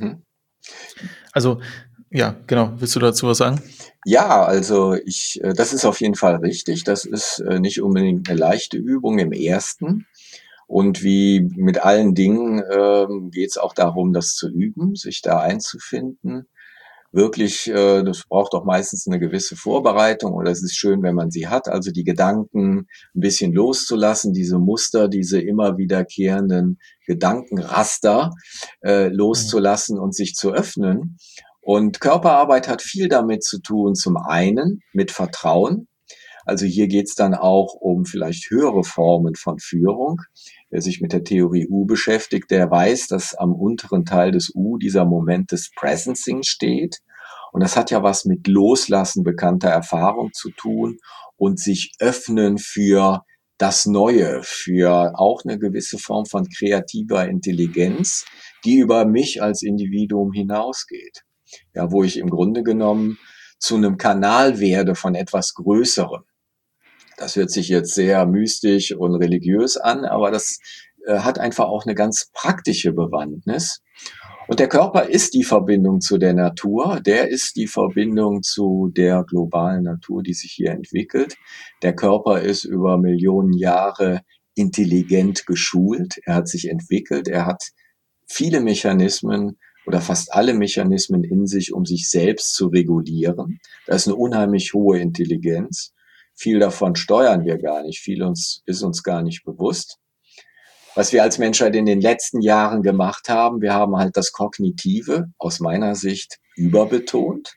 Also, ja, genau. Willst du dazu was sagen? Ja, also das ist auf jeden Fall richtig. Das ist nicht unbedingt eine leichte Übung im ersten. Und wie mit allen Dingen geht es auch darum, das zu üben, sich da einzufinden. Wirklich, das braucht auch meistens eine gewisse Vorbereitung oder es ist schön, wenn man sie hat. Also die Gedanken ein bisschen loszulassen, diese Muster, diese immer wiederkehrenden Gedankenraster loszulassen und sich zu öffnen. Und Körperarbeit hat viel damit zu tun, zum einen mit Vertrauen. Also hier geht's dann auch um vielleicht höhere Formen von Führung. Wer sich mit der Theorie U beschäftigt, der weiß, dass am unteren Teil des U dieser Moment des Presencing steht. Und das hat ja was mit Loslassen bekannter Erfahrung zu tun und sich öffnen für das Neue, für auch eine gewisse Form von kreativer Intelligenz, die über mich als Individuum hinausgeht. Ja, wo ich im Grunde genommen zu einem Kanal werde von etwas Größerem. Das hört sich jetzt sehr mystisch und religiös an, aber das hat einfach auch eine ganz praktische Bewandtnis. Und der Körper ist die Verbindung zu der Natur, der ist die Verbindung zu der globalen Natur, die sich hier entwickelt. Der Körper ist über Millionen Jahre intelligent geschult, er hat sich entwickelt, er hat viele Mechanismen oder fast alle Mechanismen in sich, um sich selbst zu regulieren. Da ist eine unheimlich hohe Intelligenz. Viel davon steuern wir gar nicht, viel ist uns gar nicht bewusst. Was wir als Menschheit in den letzten Jahren gemacht haben, wir haben halt das Kognitive aus meiner Sicht überbetont.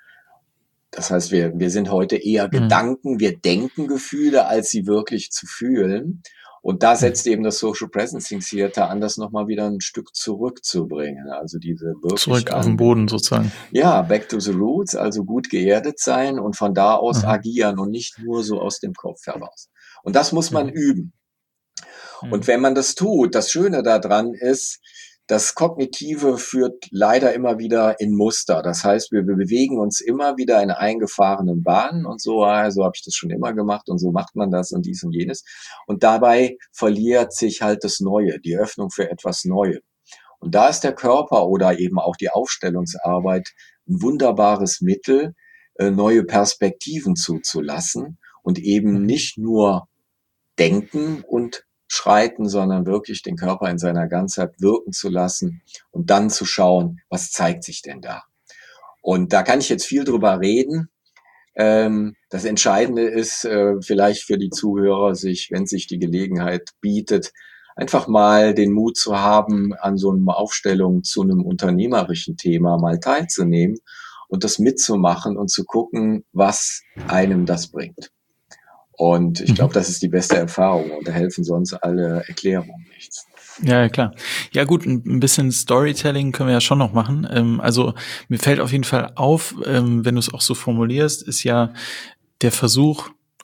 Das heißt, wir sind heute eher Gedanken, wir denken Gefühle, als sie wirklich zu fühlen. Und da setzt eben das Social Presencing Theater an, das nochmal wieder ein Stück zurückzubringen. Also diese wirklich zurück auf den Boden sozusagen. Ja, back to the roots, also gut geerdet sein und von da aus agieren und nicht nur so aus dem Kopf heraus. Und das muss man üben. Und wenn man das tut, das Schöne daran ist, das Kognitive führt leider immer wieder in Muster. Das heißt, wir bewegen uns immer wieder in eingefahrenen Bahnen und so habe ich das schon immer gemacht und so macht man das und dies und jenes. Und dabei verliert sich halt das Neue, die Öffnung für etwas Neues. Und da ist der Körper oder eben auch die Aufstellungsarbeit ein wunderbares Mittel, neue Perspektiven zuzulassen und eben nicht nur denken und schreiten, sondern wirklich den Körper in seiner Ganzheit wirken zu lassen und dann zu schauen, was zeigt sich denn da. Und da kann ich jetzt viel drüber reden. Das Entscheidende ist vielleicht für die Zuhörer, wenn sich die Gelegenheit bietet, einfach mal den Mut zu haben, an so einer Aufstellung zu einem unternehmerischen Thema mal teilzunehmen und das mitzumachen und zu gucken, was einem das bringt. Und ich glaube, das ist die beste Erfahrung und da helfen sonst alle Erklärungen nichts. Ja, klar. Ja gut, ein bisschen Storytelling können wir ja schon noch machen. Also mir fällt auf jeden Fall auf, wenn du es auch so formulierst, ist ja der Versuch,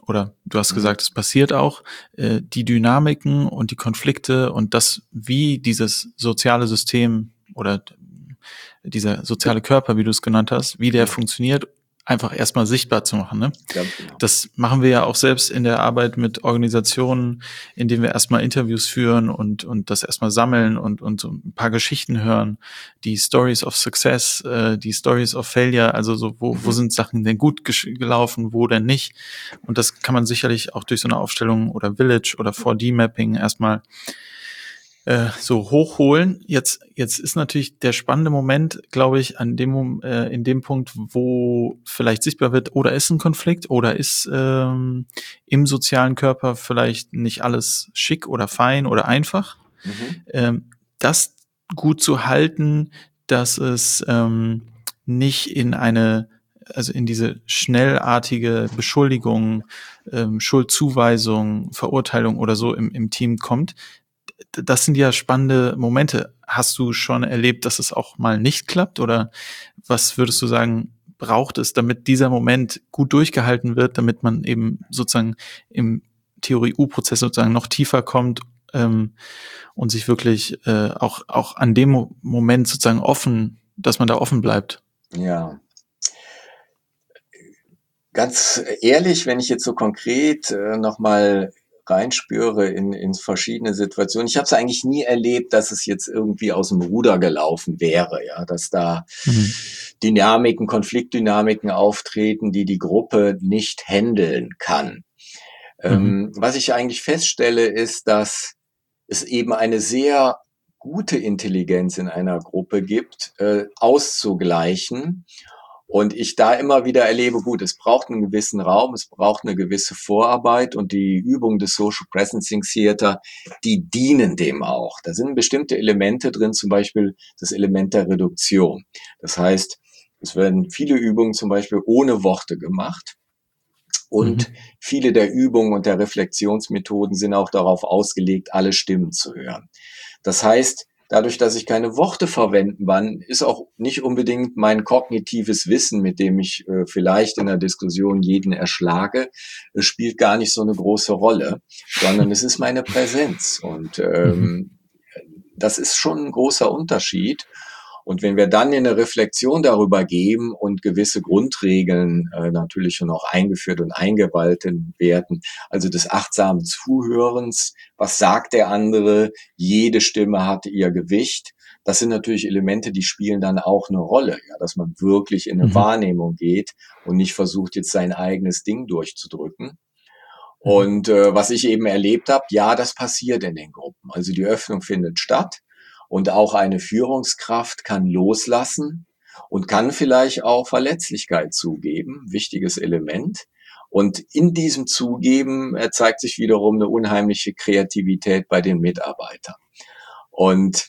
oder du hast gesagt, es passiert auch, die Dynamiken und die Konflikte und das, wie dieses soziale System oder dieser soziale Körper, wie du es genannt hast, wie der funktioniert, einfach erstmal sichtbar zu machen. Ne? Ganz genau. Das machen wir ja auch selbst in der Arbeit mit Organisationen, indem wir erstmal Interviews führen und das erstmal sammeln und so ein paar Geschichten hören, die Stories of Success, die Stories of Failure, also so, wo sind Sachen denn gut gelaufen, wo denn nicht. Und das kann man sicherlich auch durch so eine Aufstellung oder Village oder 4D-Mapping erstmal so hochholen. Jetzt ist natürlich der spannende Moment, glaube ich, in dem Punkt, wo vielleicht sichtbar wird, oder ist ein Konflikt, oder ist im sozialen Körper vielleicht nicht alles schick oder fein oder einfach. Das gut zu halten, dass es nicht in diese schnellartige Beschuldigung, Schuldzuweisung, Verurteilung oder so im Team kommt. Das sind ja spannende Momente. Hast du schon erlebt, dass es auch mal nicht klappt? Oder was würdest du sagen, braucht es, damit dieser Moment gut durchgehalten wird, damit man eben sozusagen im Theorie-U-Prozess sozusagen noch tiefer kommt und sich wirklich auch an dem Moment sozusagen dass man da offen bleibt? Ja. Ganz ehrlich, wenn ich jetzt so konkret nochmal reinspüre in verschiedene Situationen. Ich habe es eigentlich nie erlebt, dass es jetzt irgendwie aus dem Ruder gelaufen wäre, ja, dass da Dynamiken, Konfliktdynamiken auftreten, die Gruppe nicht handeln kann. Was ich eigentlich feststelle, ist, dass es eben eine sehr gute Intelligenz in einer Gruppe gibt, auszugleichen. Und ich da immer wieder erlebe, gut, es braucht einen gewissen Raum, es braucht eine gewisse Vorarbeit und die Übungen des Social Presencing Theater, die dienen dem auch. Da sind bestimmte Elemente drin, zum Beispiel das Element der Reduktion. Das heißt, es werden viele Übungen zum Beispiel ohne Worte gemacht. Und viele der Übungen und der Reflexionsmethoden sind auch darauf ausgelegt, alle Stimmen zu hören. Das heißt, dadurch, dass ich keine Worte verwenden kann, ist auch nicht unbedingt mein kognitives Wissen, mit dem ich vielleicht in der Diskussion jeden erschlage, spielt gar nicht so eine große Rolle, sondern es ist meine Präsenz. Und das ist schon ein großer Unterschied. Und wenn wir dann in eine Reflexion darüber geben und gewisse Grundregeln natürlich schon auch eingeführt und eingebaltet werden, also des achtsamen Zuhörens, was sagt der andere, jede Stimme hat ihr Gewicht, das sind natürlich Elemente, die spielen dann auch eine Rolle, ja, dass man wirklich in eine Wahrnehmung geht und nicht versucht, jetzt sein eigenes Ding durchzudrücken. Und was ich eben erlebt habe, ja, das passiert in den Gruppen. Also die Öffnung findet statt. Und auch eine Führungskraft kann loslassen und kann vielleicht auch Verletzlichkeit zugeben, wichtiges Element. Und in diesem Zugeben zeigt sich wiederum eine unheimliche Kreativität bei den Mitarbeitern. Und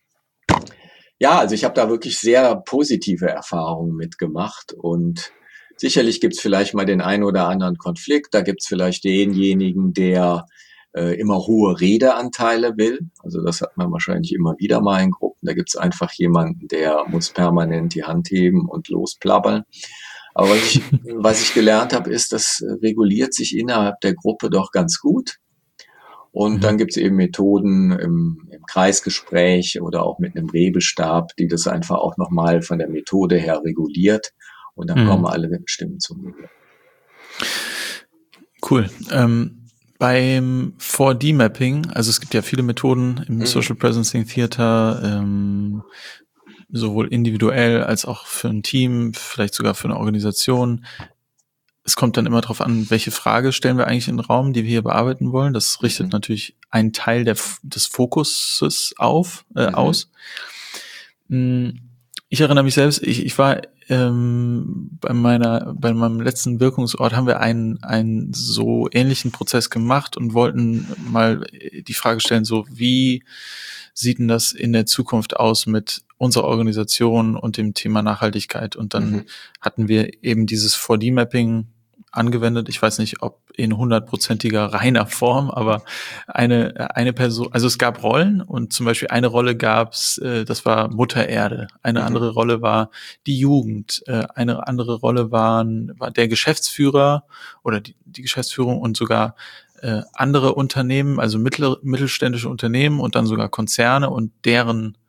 ja, also ich habe da wirklich sehr positive Erfahrungen mitgemacht und sicherlich gibt's vielleicht mal den einen oder anderen Konflikt. Da gibt's vielleicht denjenigen, der immer hohe Redeanteile will. Also das hat man wahrscheinlich immer wieder mal in Gruppen. Da gibt's einfach jemanden, der muss permanent die Hand heben und losplappern. Aber was ich gelernt habe, ist, das reguliert sich innerhalb der Gruppe doch ganz gut. Und dann gibt's eben Methoden im Kreisgespräch oder auch mit einem Rebelstab, die das einfach auch nochmal von der Methode her reguliert. Und dann kommen alle Stimmen zum Gehör. Cool. Beim 4D-Mapping, also es gibt ja viele Methoden im Social Presencing Theater, sowohl individuell als auch für ein Team, vielleicht sogar für eine Organisation. Es kommt dann immer darauf an, welche Frage stellen wir eigentlich in den Raum, die wir hier bearbeiten wollen. Das richtet natürlich einen Teil des Fokuses aus. Ich erinnere mich selbst, ich war bei meinem letzten Wirkungsort haben wir einen so ähnlichen Prozess gemacht und wollten mal die Frage stellen, so wie sieht denn das in der Zukunft aus mit unserer Organisation und dem Thema Nachhaltigkeit? Und dann hatten wir eben dieses 4D-Mapping angewendet. Ich weiß nicht, ob in 100%iger reiner Form, aber eine Person, also es gab Rollen und zum Beispiel eine Rolle gab's, das war Mutter Erde. Eine andere Rolle war die Jugend. Eine andere Rolle war der Geschäftsführer oder die Geschäftsführung und sogar andere Unternehmen, also mittelständische Unternehmen und dann sogar Konzerne und deren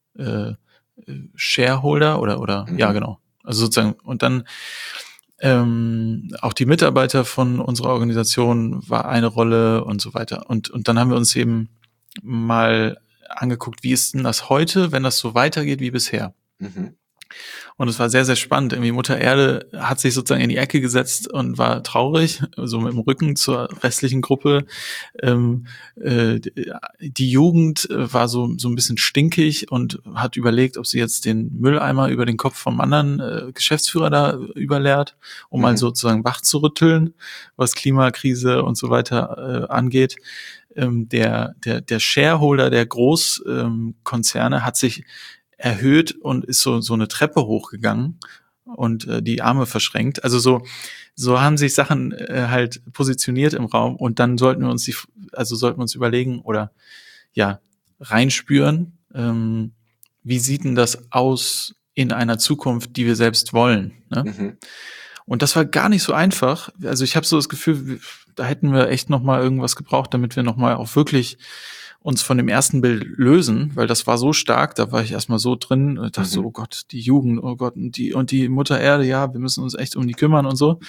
Shareholder oder ja, genau. Also sozusagen, und dann auch die Mitarbeiter von unserer Organisation war eine Rolle und so weiter. Und dann haben wir uns eben mal angeguckt, wie ist denn das heute, wenn das so weitergeht wie bisher? Und es war sehr, sehr spannend. Irgendwie Mutter Erde hat sich sozusagen in die Ecke gesetzt und war traurig, so mit dem Rücken zur restlichen Gruppe. Die Jugend war so ein bisschen stinkig und hat überlegt, ob sie jetzt den Mülleimer über den Kopf vom anderen Geschäftsführer da überleert, um mal sozusagen wach zu rütteln, was Klimakrise und so weiter angeht. Der Shareholder der Großkonzerne hat sich erhöht und ist so eine Treppe hochgegangen und die Arme verschränkt. Also so haben sich Sachen halt positioniert im Raum und dann sollten wir uns überlegen oder ja reinspüren, wie sieht denn das aus in einer Zukunft, die wir selbst wollen, ne? Und das war gar nicht so einfach. Also ich habe so das Gefühl, da hätten wir echt noch mal irgendwas gebraucht, damit wir noch mal auch wirklich uns von dem ersten Bild lösen, weil das war so stark, da war ich erstmal so drin und dachte so, oh Gott, die Jugend, oh Gott, und die Mutter Erde, ja, wir müssen uns echt um die kümmern und so.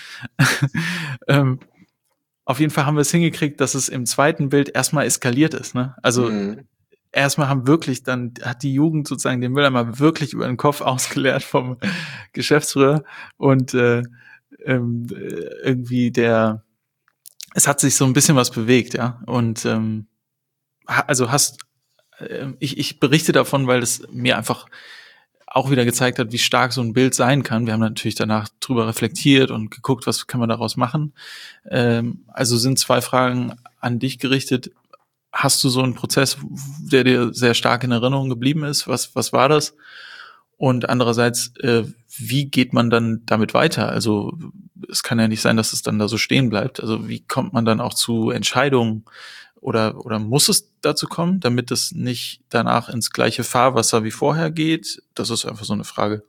Auf jeden Fall haben wir es hingekriegt, dass es im zweiten Bild erstmal eskaliert ist, ne? Also erstmal hat die Jugend sozusagen den Mülleimer wirklich über den Kopf ausgeleert vom Geschäftsführer und irgendwie es hat sich so ein bisschen was bewegt, ja, und also ich berichte davon, weil es mir einfach auch wieder gezeigt hat, wie stark so ein Bild sein kann. Wir haben natürlich danach drüber reflektiert und geguckt, was kann man daraus machen. Also sind 2 Fragen an dich gerichtet. Hast du so einen Prozess, der dir sehr stark in Erinnerung geblieben ist? Was war das? Und andererseits, wie geht man dann damit weiter? Also es kann ja nicht sein, dass es dann da so stehen bleibt. Also wie kommt man dann auch zu Entscheidungen? Oder muss es dazu kommen, damit es nicht danach ins gleiche Fahrwasser wie vorher geht? Das ist einfach so eine Frage.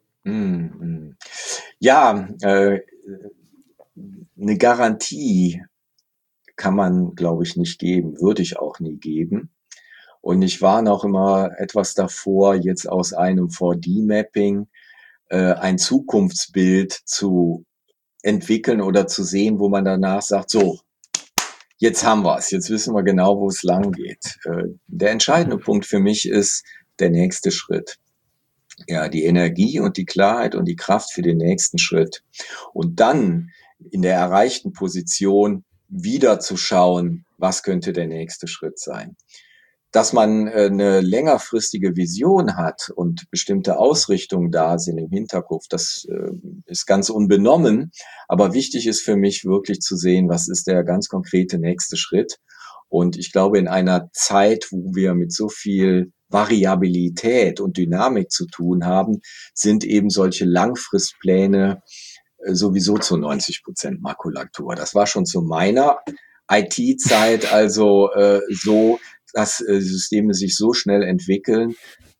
Ja, eine Garantie kann man, glaube ich, nicht geben, würde ich auch nie geben. Und ich warne auch immer etwas davor, jetzt aus einem 4D-Mapping ein Zukunftsbild zu entwickeln oder zu sehen, wo man danach sagt, so, jetzt haben wir es, jetzt wissen wir genau, wo es lang geht. Der entscheidende Punkt für mich ist der nächste Schritt. Ja, die Energie und die Klarheit und die Kraft für den nächsten Schritt. Und dann in der erreichten Position wieder zu schauen, was könnte der nächste Schritt sein. Dass man eine längerfristige Vision hat und bestimmte Ausrichtungen da sind im Hinterkopf, das ist ganz unbenommen. Aber wichtig ist für mich wirklich zu sehen, was ist der ganz konkrete nächste Schritt. Und ich glaube, in einer Zeit, wo wir mit so viel Variabilität und Dynamik zu tun haben, sind eben solche Langfristpläne sowieso zu 90% Makulatur. Das war schon zu meiner IT-Zeit also so, dass Systeme sich so schnell entwickeln.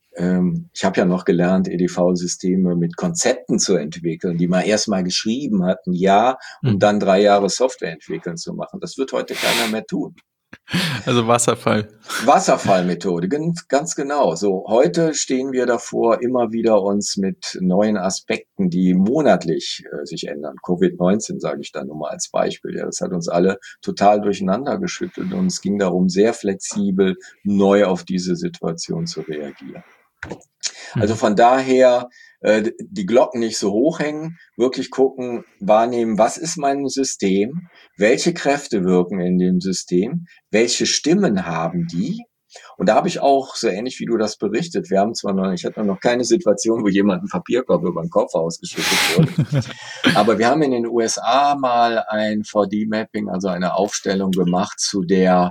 Ich habe ja noch gelernt, EDV-Systeme mit Konzepten zu entwickeln, die man erstmal geschrieben hat, ein Jahr, um dann 3 Jahre Software entwickeln zu machen. Das wird heute keiner mehr tun. Also Wasserfall. Wasserfallmethode, ganz genau. So, heute stehen wir davor, immer wieder uns mit neuen Aspekten, die monatlich sich ändern. Covid-19 sage ich da nur mal als Beispiel. Ja, das hat uns alle total durcheinander geschüttelt und es ging darum, sehr flexibel neu auf diese Situation zu reagieren. Also von daher die Glocken nicht so hoch hängen, wirklich gucken, wahrnehmen, was ist mein System, welche Kräfte wirken in dem System, welche Stimmen haben die. Und da habe ich auch, so ähnlich wie du das berichtet, ich hatte noch keine Situation, wo jemand einen Papierkorb über den Kopf ausgeschüttet wurde. Aber wir haben in den USA mal ein 4D-Mapping, also eine Aufstellung gemacht zu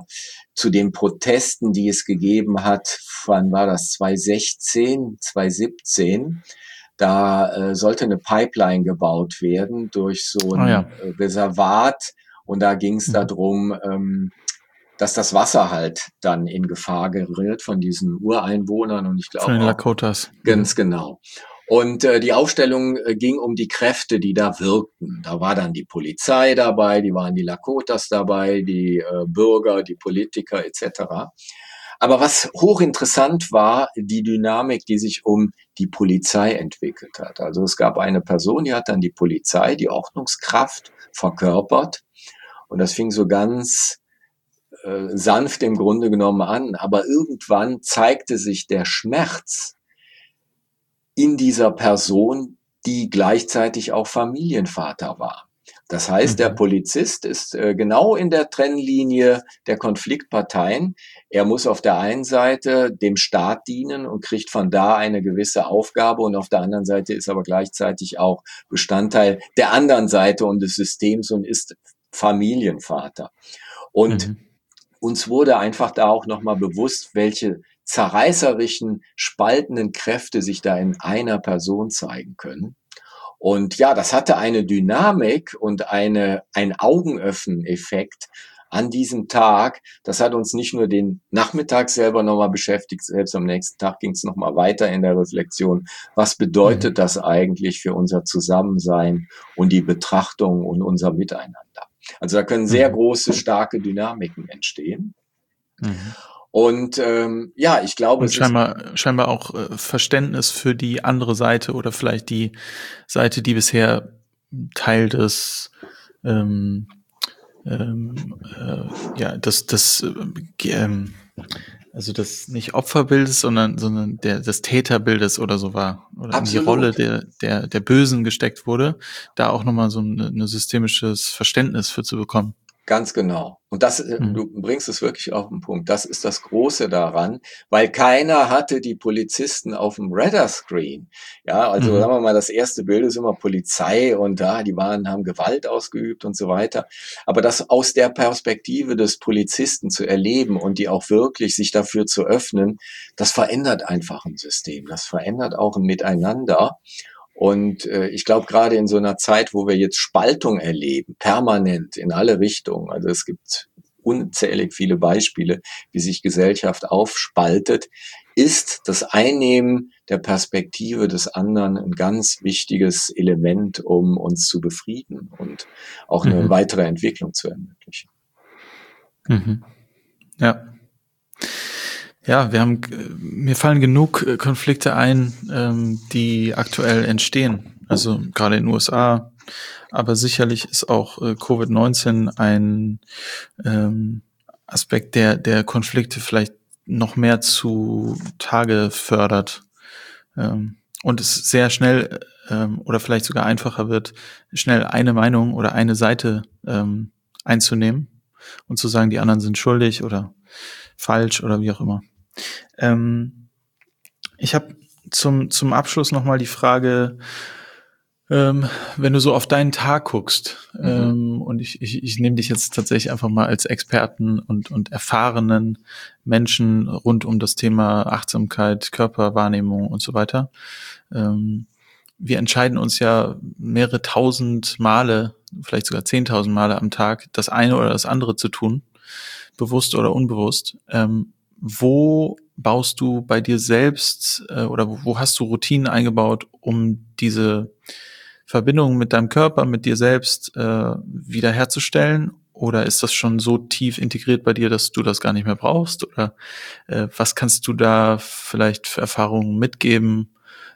den Protesten, die es gegeben hat. Wann war das? 2016, 2017. Da sollte eine Pipeline gebaut werden durch so ein Reservat. Und da ging es darum, dass das Wasser halt dann in Gefahr gerät von diesen Ureinwohnern und ich glaube von den auch Lakotas. ganz genau. Und die Aufstellung ging um die Kräfte, die da wirkten. Da war dann die Polizei dabei, die waren die Lakotas dabei, die Bürger, die Politiker etc. Aber was hochinteressant war, die Dynamik, die sich um die Polizei entwickelt hat. Also es gab eine Person, die hat dann die Polizei, die Ordnungskraft verkörpert. Und das fing so ganz sanft im Grunde genommen an. Aber irgendwann zeigte sich der Schmerz in dieser Person, die gleichzeitig auch Familienvater war. Das heißt, der Polizist ist genau in der Trennlinie der Konfliktparteien. Er muss auf der einen Seite dem Staat dienen und kriegt von da eine gewisse Aufgabe und auf der anderen Seite ist aber gleichzeitig auch Bestandteil der anderen Seite und des Systems und ist Familienvater. Und uns wurde einfach da auch nochmal bewusst, welche zerreißerischen, spaltenden Kräfte sich da in einer Person zeigen können. Und ja, das hatte eine Dynamik und ein Augenöffnen-Effekt an diesem Tag. Das hat uns nicht nur den Nachmittag selber nochmal beschäftigt, selbst am nächsten Tag ging es nochmal weiter in der Reflexion. Was bedeutet das eigentlich für unser Zusammensein und die Betrachtung und unser Miteinander? Also da können sehr große, starke Dynamiken entstehen. Und ja, ich glaube, und scheinbar auch Verständnis für die andere Seite oder vielleicht die Seite, die bisher Teil des also das nicht Opferbildes, sondern des Täterbildes oder so war oder in die Rolle der Bösen gesteckt wurde, da auch nochmal so ein systemisches Verständnis für zu bekommen. Ganz genau. Und das, du bringst es wirklich auf den Punkt. Das ist das Große daran, weil keiner hatte die Polizisten auf dem Radar-Screen. Ja, also sagen wir mal, das erste Bild ist immer Polizei und da, die haben Gewalt ausgeübt und so weiter. Aber das aus der Perspektive des Polizisten zu erleben und die auch wirklich sich dafür zu öffnen, das verändert einfach ein System. Das verändert auch ein Miteinander. Und ich glaube, gerade in so einer Zeit, wo wir jetzt Spaltung erleben, permanent in alle Richtungen, also es gibt unzählig viele Beispiele, wie sich Gesellschaft aufspaltet, ist das Einnehmen der Perspektive des anderen ein ganz wichtiges Element, um uns zu befrieden und auch eine weitere Entwicklung zu ermöglichen. Ja. Ja, mir fallen genug Konflikte ein, die aktuell entstehen. Also gerade in den USA. Aber sicherlich ist auch Covid-19 ein Aspekt, der Konflikte vielleicht noch mehr zu Tage fördert. Und es sehr schnell oder vielleicht sogar einfacher wird, schnell eine Meinung oder eine Seite einzunehmen und zu sagen, die anderen sind schuldig oder falsch oder wie auch immer. Ich habe zum Abschluss nochmal die Frage, wenn du so auf deinen Tag guckst, und ich nehme dich jetzt tatsächlich einfach mal als Experten und erfahrenen Menschen rund um das Thema Achtsamkeit, Körperwahrnehmung und so weiter. Wir entscheiden uns ja mehrere tausend Male, vielleicht sogar 10.000 Male am Tag, das eine oder das andere zu tun, bewusst oder unbewusst. Wo baust du bei dir selbst oder wo hast du Routinen eingebaut, um diese Verbindung mit deinem Körper, mit dir selbst wiederherzustellen? Oder ist das schon so tief integriert bei dir, dass du das gar nicht mehr brauchst? Oder was kannst du da vielleicht für Erfahrungen mitgeben?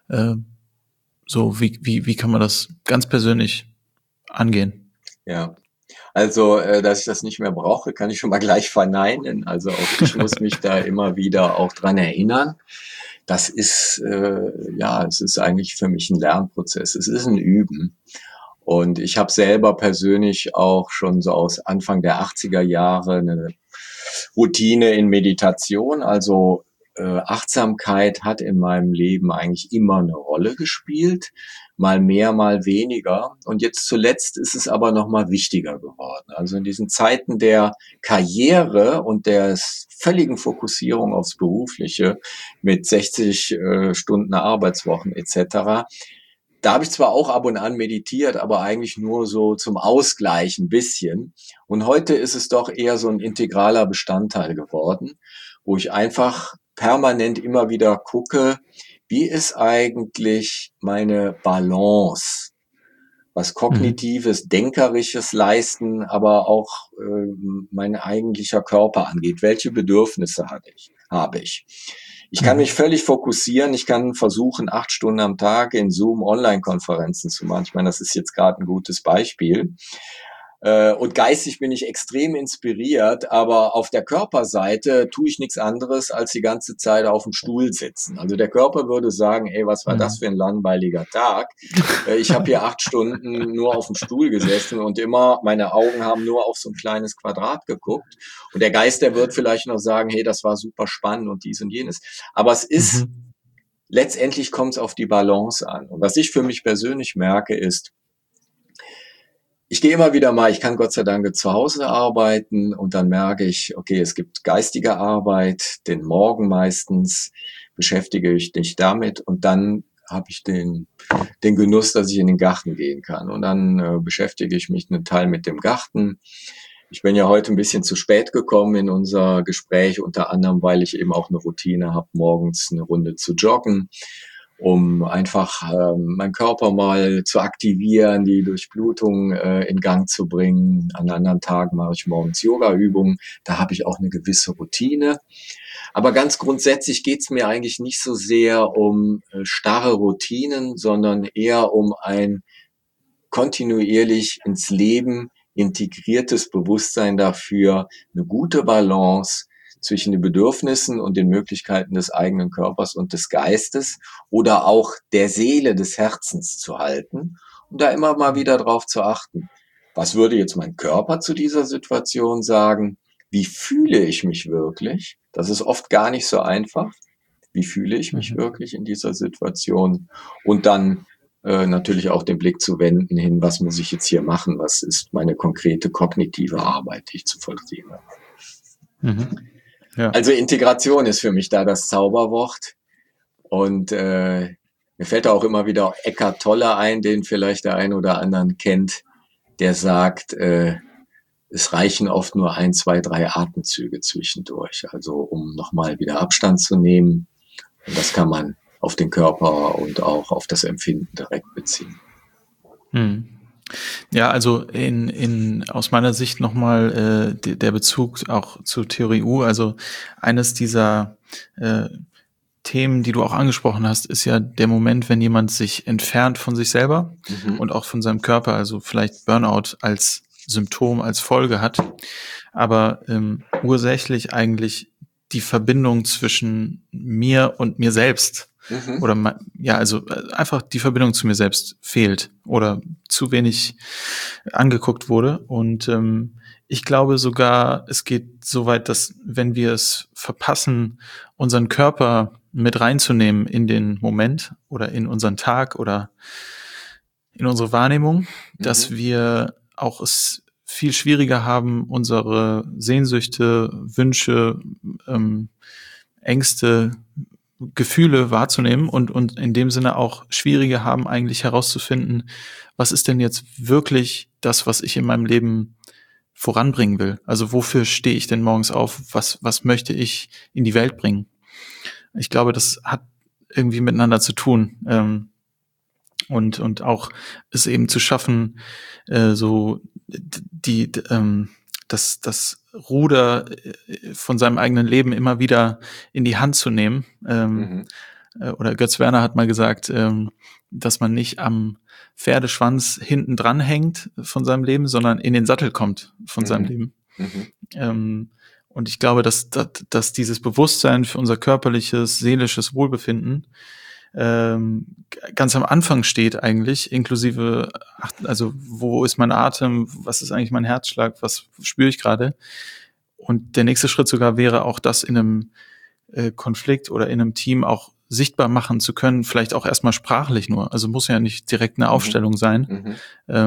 So wie kann man das ganz persönlich angehen? Ja. Also, dass ich das nicht mehr brauche, kann ich schon mal gleich verneinen. Also auch ich muss mich da immer wieder auch dran erinnern. Das ist, es ist eigentlich für mich ein Lernprozess. Es ist ein Üben. Und ich habe selber persönlich auch schon so aus Anfang der 80er Jahre eine Routine in Meditation. Also Achtsamkeit hat in meinem Leben eigentlich immer eine Rolle gespielt. mal mehr, mal weniger. Und jetzt zuletzt ist es aber noch mal wichtiger geworden. Also in diesen Zeiten der Karriere und der völligen Fokussierung aufs Berufliche mit 60 Stunden Arbeitswochen etc., da habe ich zwar auch ab und an meditiert, aber eigentlich nur so zum Ausgleich ein bisschen. Und heute ist es doch eher so ein integraler Bestandteil geworden, wo ich einfach permanent immer wieder gucke, wie ist eigentlich meine Balance, was kognitives, denkerisches Leisten, aber auch mein eigentlicher Körper angeht. Welche Bedürfnisse habe ich? Ich kann mich völlig fokussieren. Ich kann versuchen, 8 Stunden am Tag in Zoom Online-Konferenzen zu machen. Ich meine, das ist jetzt gerade ein gutes Beispiel. Und geistig bin ich extrem inspiriert, aber auf der Körperseite tue ich nichts anderes, als die ganze Zeit auf dem Stuhl sitzen. Also der Körper würde sagen, ey, was war das für ein langweiliger Tag? Ich habe hier 8 Stunden nur auf dem Stuhl gesessen und immer, meine Augen haben nur auf so ein kleines Quadrat geguckt. Und der Geist, der wird vielleicht noch sagen, hey, das war super spannend und dies und jenes. Aber es ist, letztendlich kommt es auf die Balance an. Und was ich für mich persönlich merke, ist, ich gehe immer wieder mal, ich kann Gott sei Dank zu Hause arbeiten und dann merke ich, okay, es gibt geistige Arbeit, den Morgen meistens beschäftige ich mich damit und dann habe ich den Genuss, dass ich in den Garten gehen kann und dann beschäftige ich mich einen Teil mit dem Garten. Ich bin ja heute ein bisschen zu spät gekommen in unser Gespräch, unter anderem, weil ich eben auch eine Routine habe, morgens eine Runde zu joggen, um einfach meinen Körper mal zu aktivieren, die Durchblutung in Gang zu bringen. An anderen Tagen mache ich morgens Yoga-Übungen. Da habe ich auch eine gewisse Routine. Aber ganz grundsätzlich geht es mir eigentlich nicht so sehr um starre Routinen, sondern eher um ein kontinuierlich ins Leben integriertes Bewusstsein dafür, eine gute Balance zwischen den Bedürfnissen und den Möglichkeiten des eigenen Körpers und des Geistes oder auch der Seele, des Herzens zu halten und da immer mal wieder drauf zu achten. Was würde jetzt mein Körper zu dieser Situation sagen? Wie fühle ich mich wirklich? Das ist oft gar nicht so einfach. Wie fühle ich mich wirklich in dieser Situation? Und dann natürlich auch den Blick zu wenden hin, was muss ich jetzt hier machen? Was ist meine konkrete kognitive Arbeit, die ich zu vollziehen habe? Ja. Also Integration ist für mich da das Zauberwort. Und mir fällt da auch immer wieder Eckhart Tolle ein, den vielleicht der ein oder anderen kennt, der sagt, es reichen oft nur 1, 2, 3 Atemzüge zwischendurch, also um nochmal wieder Abstand zu nehmen. Und das kann man auf den Körper und auch auf das Empfinden direkt beziehen. Ja, also aus meiner Sicht nochmal der Bezug auch zu Theorie U. Also eines dieser Themen, die du auch angesprochen hast, ist ja der Moment, wenn jemand sich entfernt von sich selber und auch von seinem Körper, also vielleicht Burnout als Symptom, als Folge hat, aber ursächlich eigentlich die Verbindung zwischen mir und mir selbst oder also einfach die Verbindung zu mir selbst fehlt oder zu wenig angeguckt wurde. Und ich glaube sogar, es geht so weit, dass wenn wir es verpassen, unseren Körper mit reinzunehmen in den Moment oder in unseren Tag oder in unsere Wahrnehmung, dass wir auch es viel schwieriger haben, unsere Sehnsüchte, Wünsche, Ängste, Gefühle wahrzunehmen und in dem Sinne auch schwieriger haben, eigentlich herauszufinden, was ist denn jetzt wirklich das, was ich in meinem Leben voranbringen will? Also wofür stehe ich denn morgens auf? Was möchte ich in die Welt bringen? Ich glaube, das hat irgendwie miteinander zu tun. Und auch es eben zu schaffen, so das Ruder von seinem eigenen Leben immer wieder in die Hand zu nehmen. Oder Götz Werner hat mal gesagt, dass man nicht am Pferdeschwanz hinten dran hängt von seinem Leben, sondern in den Sattel kommt von seinem Leben. Und ich glaube, dass dieses Bewusstsein für unser körperliches, seelisches Wohlbefinden ganz am Anfang steht eigentlich, inklusive, also wo ist mein Atem, was ist eigentlich mein Herzschlag, was spüre ich gerade? Und der nächste Schritt sogar wäre auch, das in einem Konflikt oder in einem Team auch sichtbar machen zu können, vielleicht auch erstmal sprachlich nur. Also muss ja nicht direkt eine Aufstellung sein,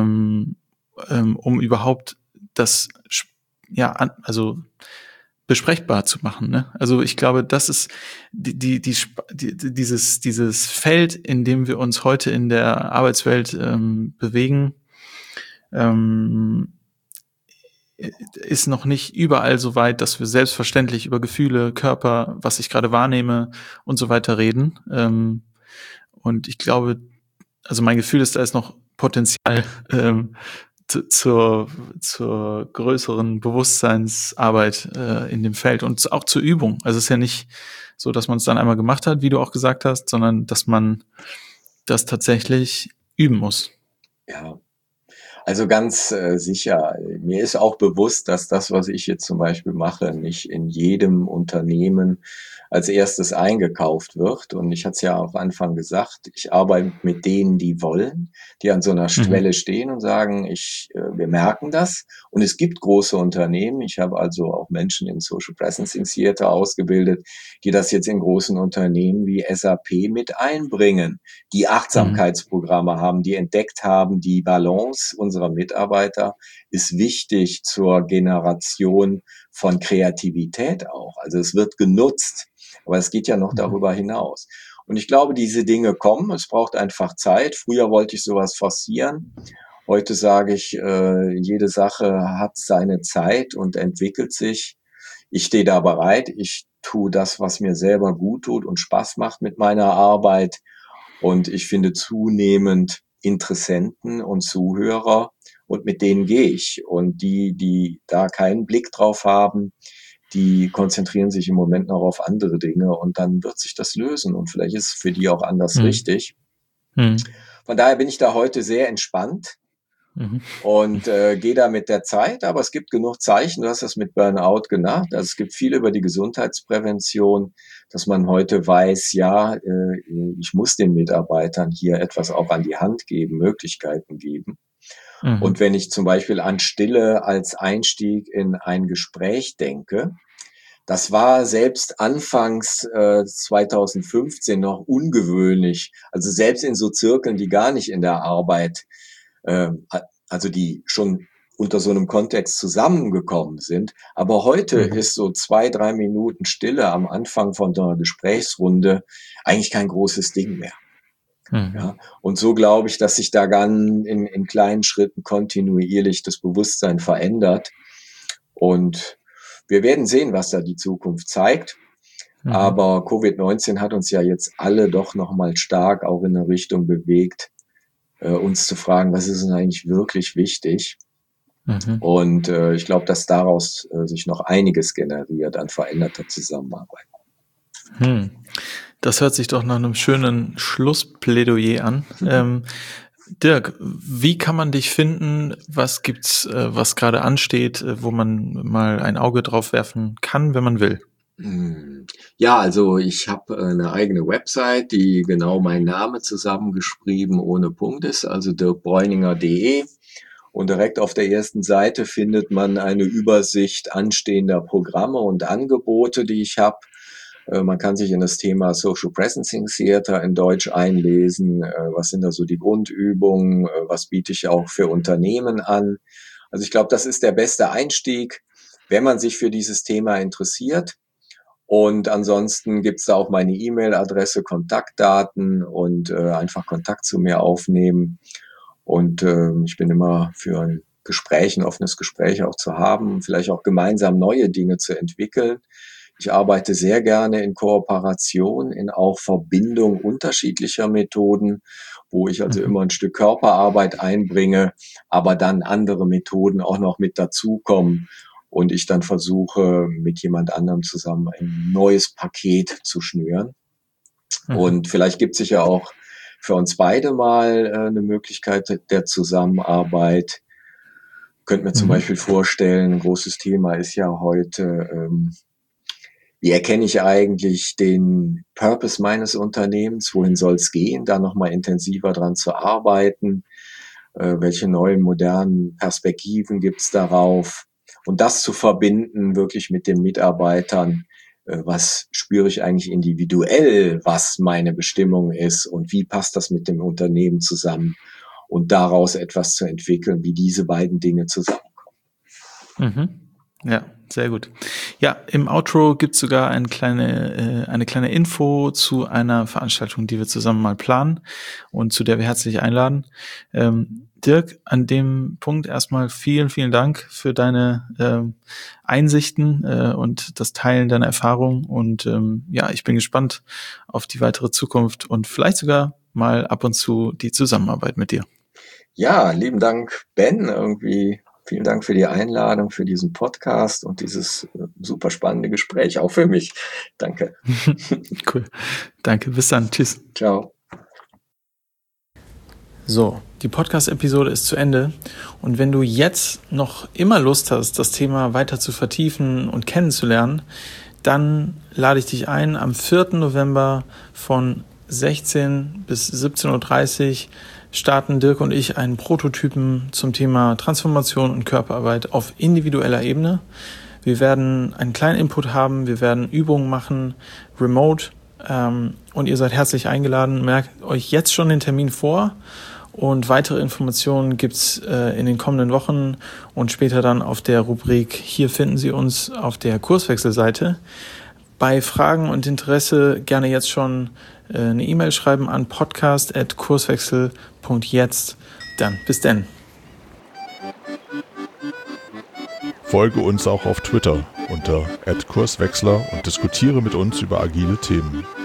um überhaupt das also besprechbar zu machen. Ne? Also ich glaube, das ist dieses Feld, in dem wir uns heute in der Arbeitswelt bewegen, ist noch nicht überall so weit, dass wir selbstverständlich über Gefühle, Körper, was ich gerade wahrnehme und so weiter reden. Und ich glaube, also mein Gefühl ist, da ist noch Potenzial zur größeren Bewusstseinsarbeit in dem Feld und auch zur Übung. Also es ist ja nicht so, dass man es dann einmal gemacht hat, wie du auch gesagt hast, sondern dass man das tatsächlich üben muss. Ja, also ganz sicher. Mir ist auch bewusst, dass das, was ich jetzt zum Beispiel mache, nicht in jedem Unternehmen als erstes eingekauft wird. Und ich hatte es ja auch am Anfang gesagt, ich arbeite mit denen, die wollen, die an so einer Schwelle stehen und sagen, wir merken das. Und es gibt große Unternehmen. Ich habe also auch Menschen in Social Presencing Theater ausgebildet, die das jetzt in großen Unternehmen wie SAP mit einbringen, die Achtsamkeitsprogramme haben, die entdeckt haben, die Balance unserer Mitarbeiter ist wichtig zur Generation von Kreativität auch. Also es wird genutzt, aber es geht ja noch darüber hinaus. Und ich glaube, diese Dinge kommen. Es braucht einfach Zeit. Früher wollte ich sowas forcieren. Heute sage ich, jede Sache hat seine Zeit und entwickelt sich. Ich stehe da bereit. Ich tue das, was mir selber gut tut und Spaß macht mit meiner Arbeit. Und ich finde zunehmend Interessenten und Zuhörer und mit denen gehe ich. Und die da keinen Blick drauf haben, die konzentrieren sich im Moment noch auf andere Dinge und dann wird sich das lösen und vielleicht ist es für die auch anders richtig. Von daher bin ich da heute sehr entspannt und gehe da mit der Zeit, aber es gibt genug Zeichen, du hast das mit Burnout genannt, also es gibt viel über die Gesundheitsprävention, dass man heute weiß, ja, ich muss den Mitarbeitern hier etwas auch an die Hand geben, Möglichkeiten geben. Und wenn ich zum Beispiel an Stille als Einstieg in ein Gespräch denke, das war selbst anfangs 2015 noch ungewöhnlich. Also selbst in so Zirkeln, die gar nicht in der Arbeit, also die schon unter so einem Kontext zusammengekommen sind. Aber heute ist so 2-3 Minuten Stille am Anfang von einer Gesprächsrunde eigentlich kein großes Ding mehr. Ja, und so glaube ich, dass sich da ganz in kleinen Schritten kontinuierlich das Bewusstsein verändert. Und wir werden sehen, was da die Zukunft zeigt. Aber Covid-19 hat uns ja jetzt alle doch nochmal stark auch in eine Richtung bewegt, uns zu fragen, was ist denn eigentlich wirklich wichtig? Und ich glaube, dass daraus sich noch einiges generiert an veränderter Zusammenarbeit. Das hört sich doch nach einem schönen Schlussplädoyer an. Dirk, wie kann man dich finden? Was gibt's, was gerade ansteht, wo man mal ein Auge drauf werfen kann, wenn man will? Ja, also ich habe eine eigene Website, die genau mein Name zusammengeschrieben ohne Punkt ist, also dirkbräuninger.de. Und direkt auf der ersten Seite findet man eine Übersicht anstehender Programme und Angebote, die ich habe. Man kann sich in das Thema Social Presencing Theater in Deutsch einlesen. Was sind da so die Grundübungen? Was biete ich auch für Unternehmen an? Also ich glaube, das ist der beste Einstieg, wenn man sich für dieses Thema interessiert. Und ansonsten gibt's da auch meine E-Mail-Adresse, Kontaktdaten und einfach Kontakt zu mir aufnehmen. Und ich bin immer für ein Gespräch, ein offenes Gespräch auch zu haben, vielleicht auch gemeinsam neue Dinge zu entwickeln. Ich arbeite sehr gerne in Kooperation, in auch Verbindung unterschiedlicher Methoden, wo ich also immer ein Stück Körperarbeit einbringe, aber dann andere Methoden auch noch mit dazukommen und ich dann versuche, mit jemand anderem zusammen ein neues Paket zu schnüren. Und vielleicht gibt es ja auch für uns beide mal eine Möglichkeit der Zusammenarbeit. Könnte mir zum Beispiel vorstellen, ein großes Thema ist ja heute, wie erkenne ich eigentlich den Purpose meines Unternehmens? Wohin soll es gehen? Da nochmal intensiver dran zu arbeiten. Welche neuen, modernen Perspektiven gibt es darauf? Und das zu verbinden wirklich mit den Mitarbeitern, was spüre ich eigentlich individuell, was meine Bestimmung ist und wie passt das mit dem Unternehmen zusammen und daraus etwas zu entwickeln, wie diese beiden Dinge zusammenkommen. Ja, sehr gut. Ja, im Outro gibt's sogar eine kleine Info zu einer Veranstaltung, die wir zusammen mal planen und zu der wir herzlich einladen. Dirk, an dem Punkt erstmal vielen, vielen Dank für deine Einsichten und das Teilen deiner Erfahrungen. Und ich bin gespannt auf die weitere Zukunft und vielleicht sogar mal ab und zu die Zusammenarbeit mit dir. Ja, lieben Dank, Ben. Vielen Dank für die Einladung, für diesen Podcast und dieses super spannende Gespräch, auch für mich. Danke. Cool. Danke, bis dann. Tschüss. Ciao. So, die Podcast-Episode ist zu Ende und wenn du jetzt noch immer Lust hast, das Thema weiter zu vertiefen und kennenzulernen, dann lade ich dich ein, am 4. November von 16 bis 17.30 Uhr starten Dirk und ich einen Prototypen zum Thema Transformation und Körperarbeit auf individueller Ebene. Wir werden einen kleinen Input haben, wir werden Übungen machen, remote, und ihr seid herzlich eingeladen. Merkt euch jetzt schon den Termin vor und weitere Informationen gibt's in den kommenden Wochen und später dann auf der Rubrik Hier finden Sie uns auf der Kurswechselseite. Bei Fragen und Interesse gerne jetzt schon eine E-Mail schreiben an podcast@kurswechsel.jetzt. Dann, bis denn. Folge uns auch auf Twitter unter @Kurswechsler und diskutiere mit uns über agile Themen.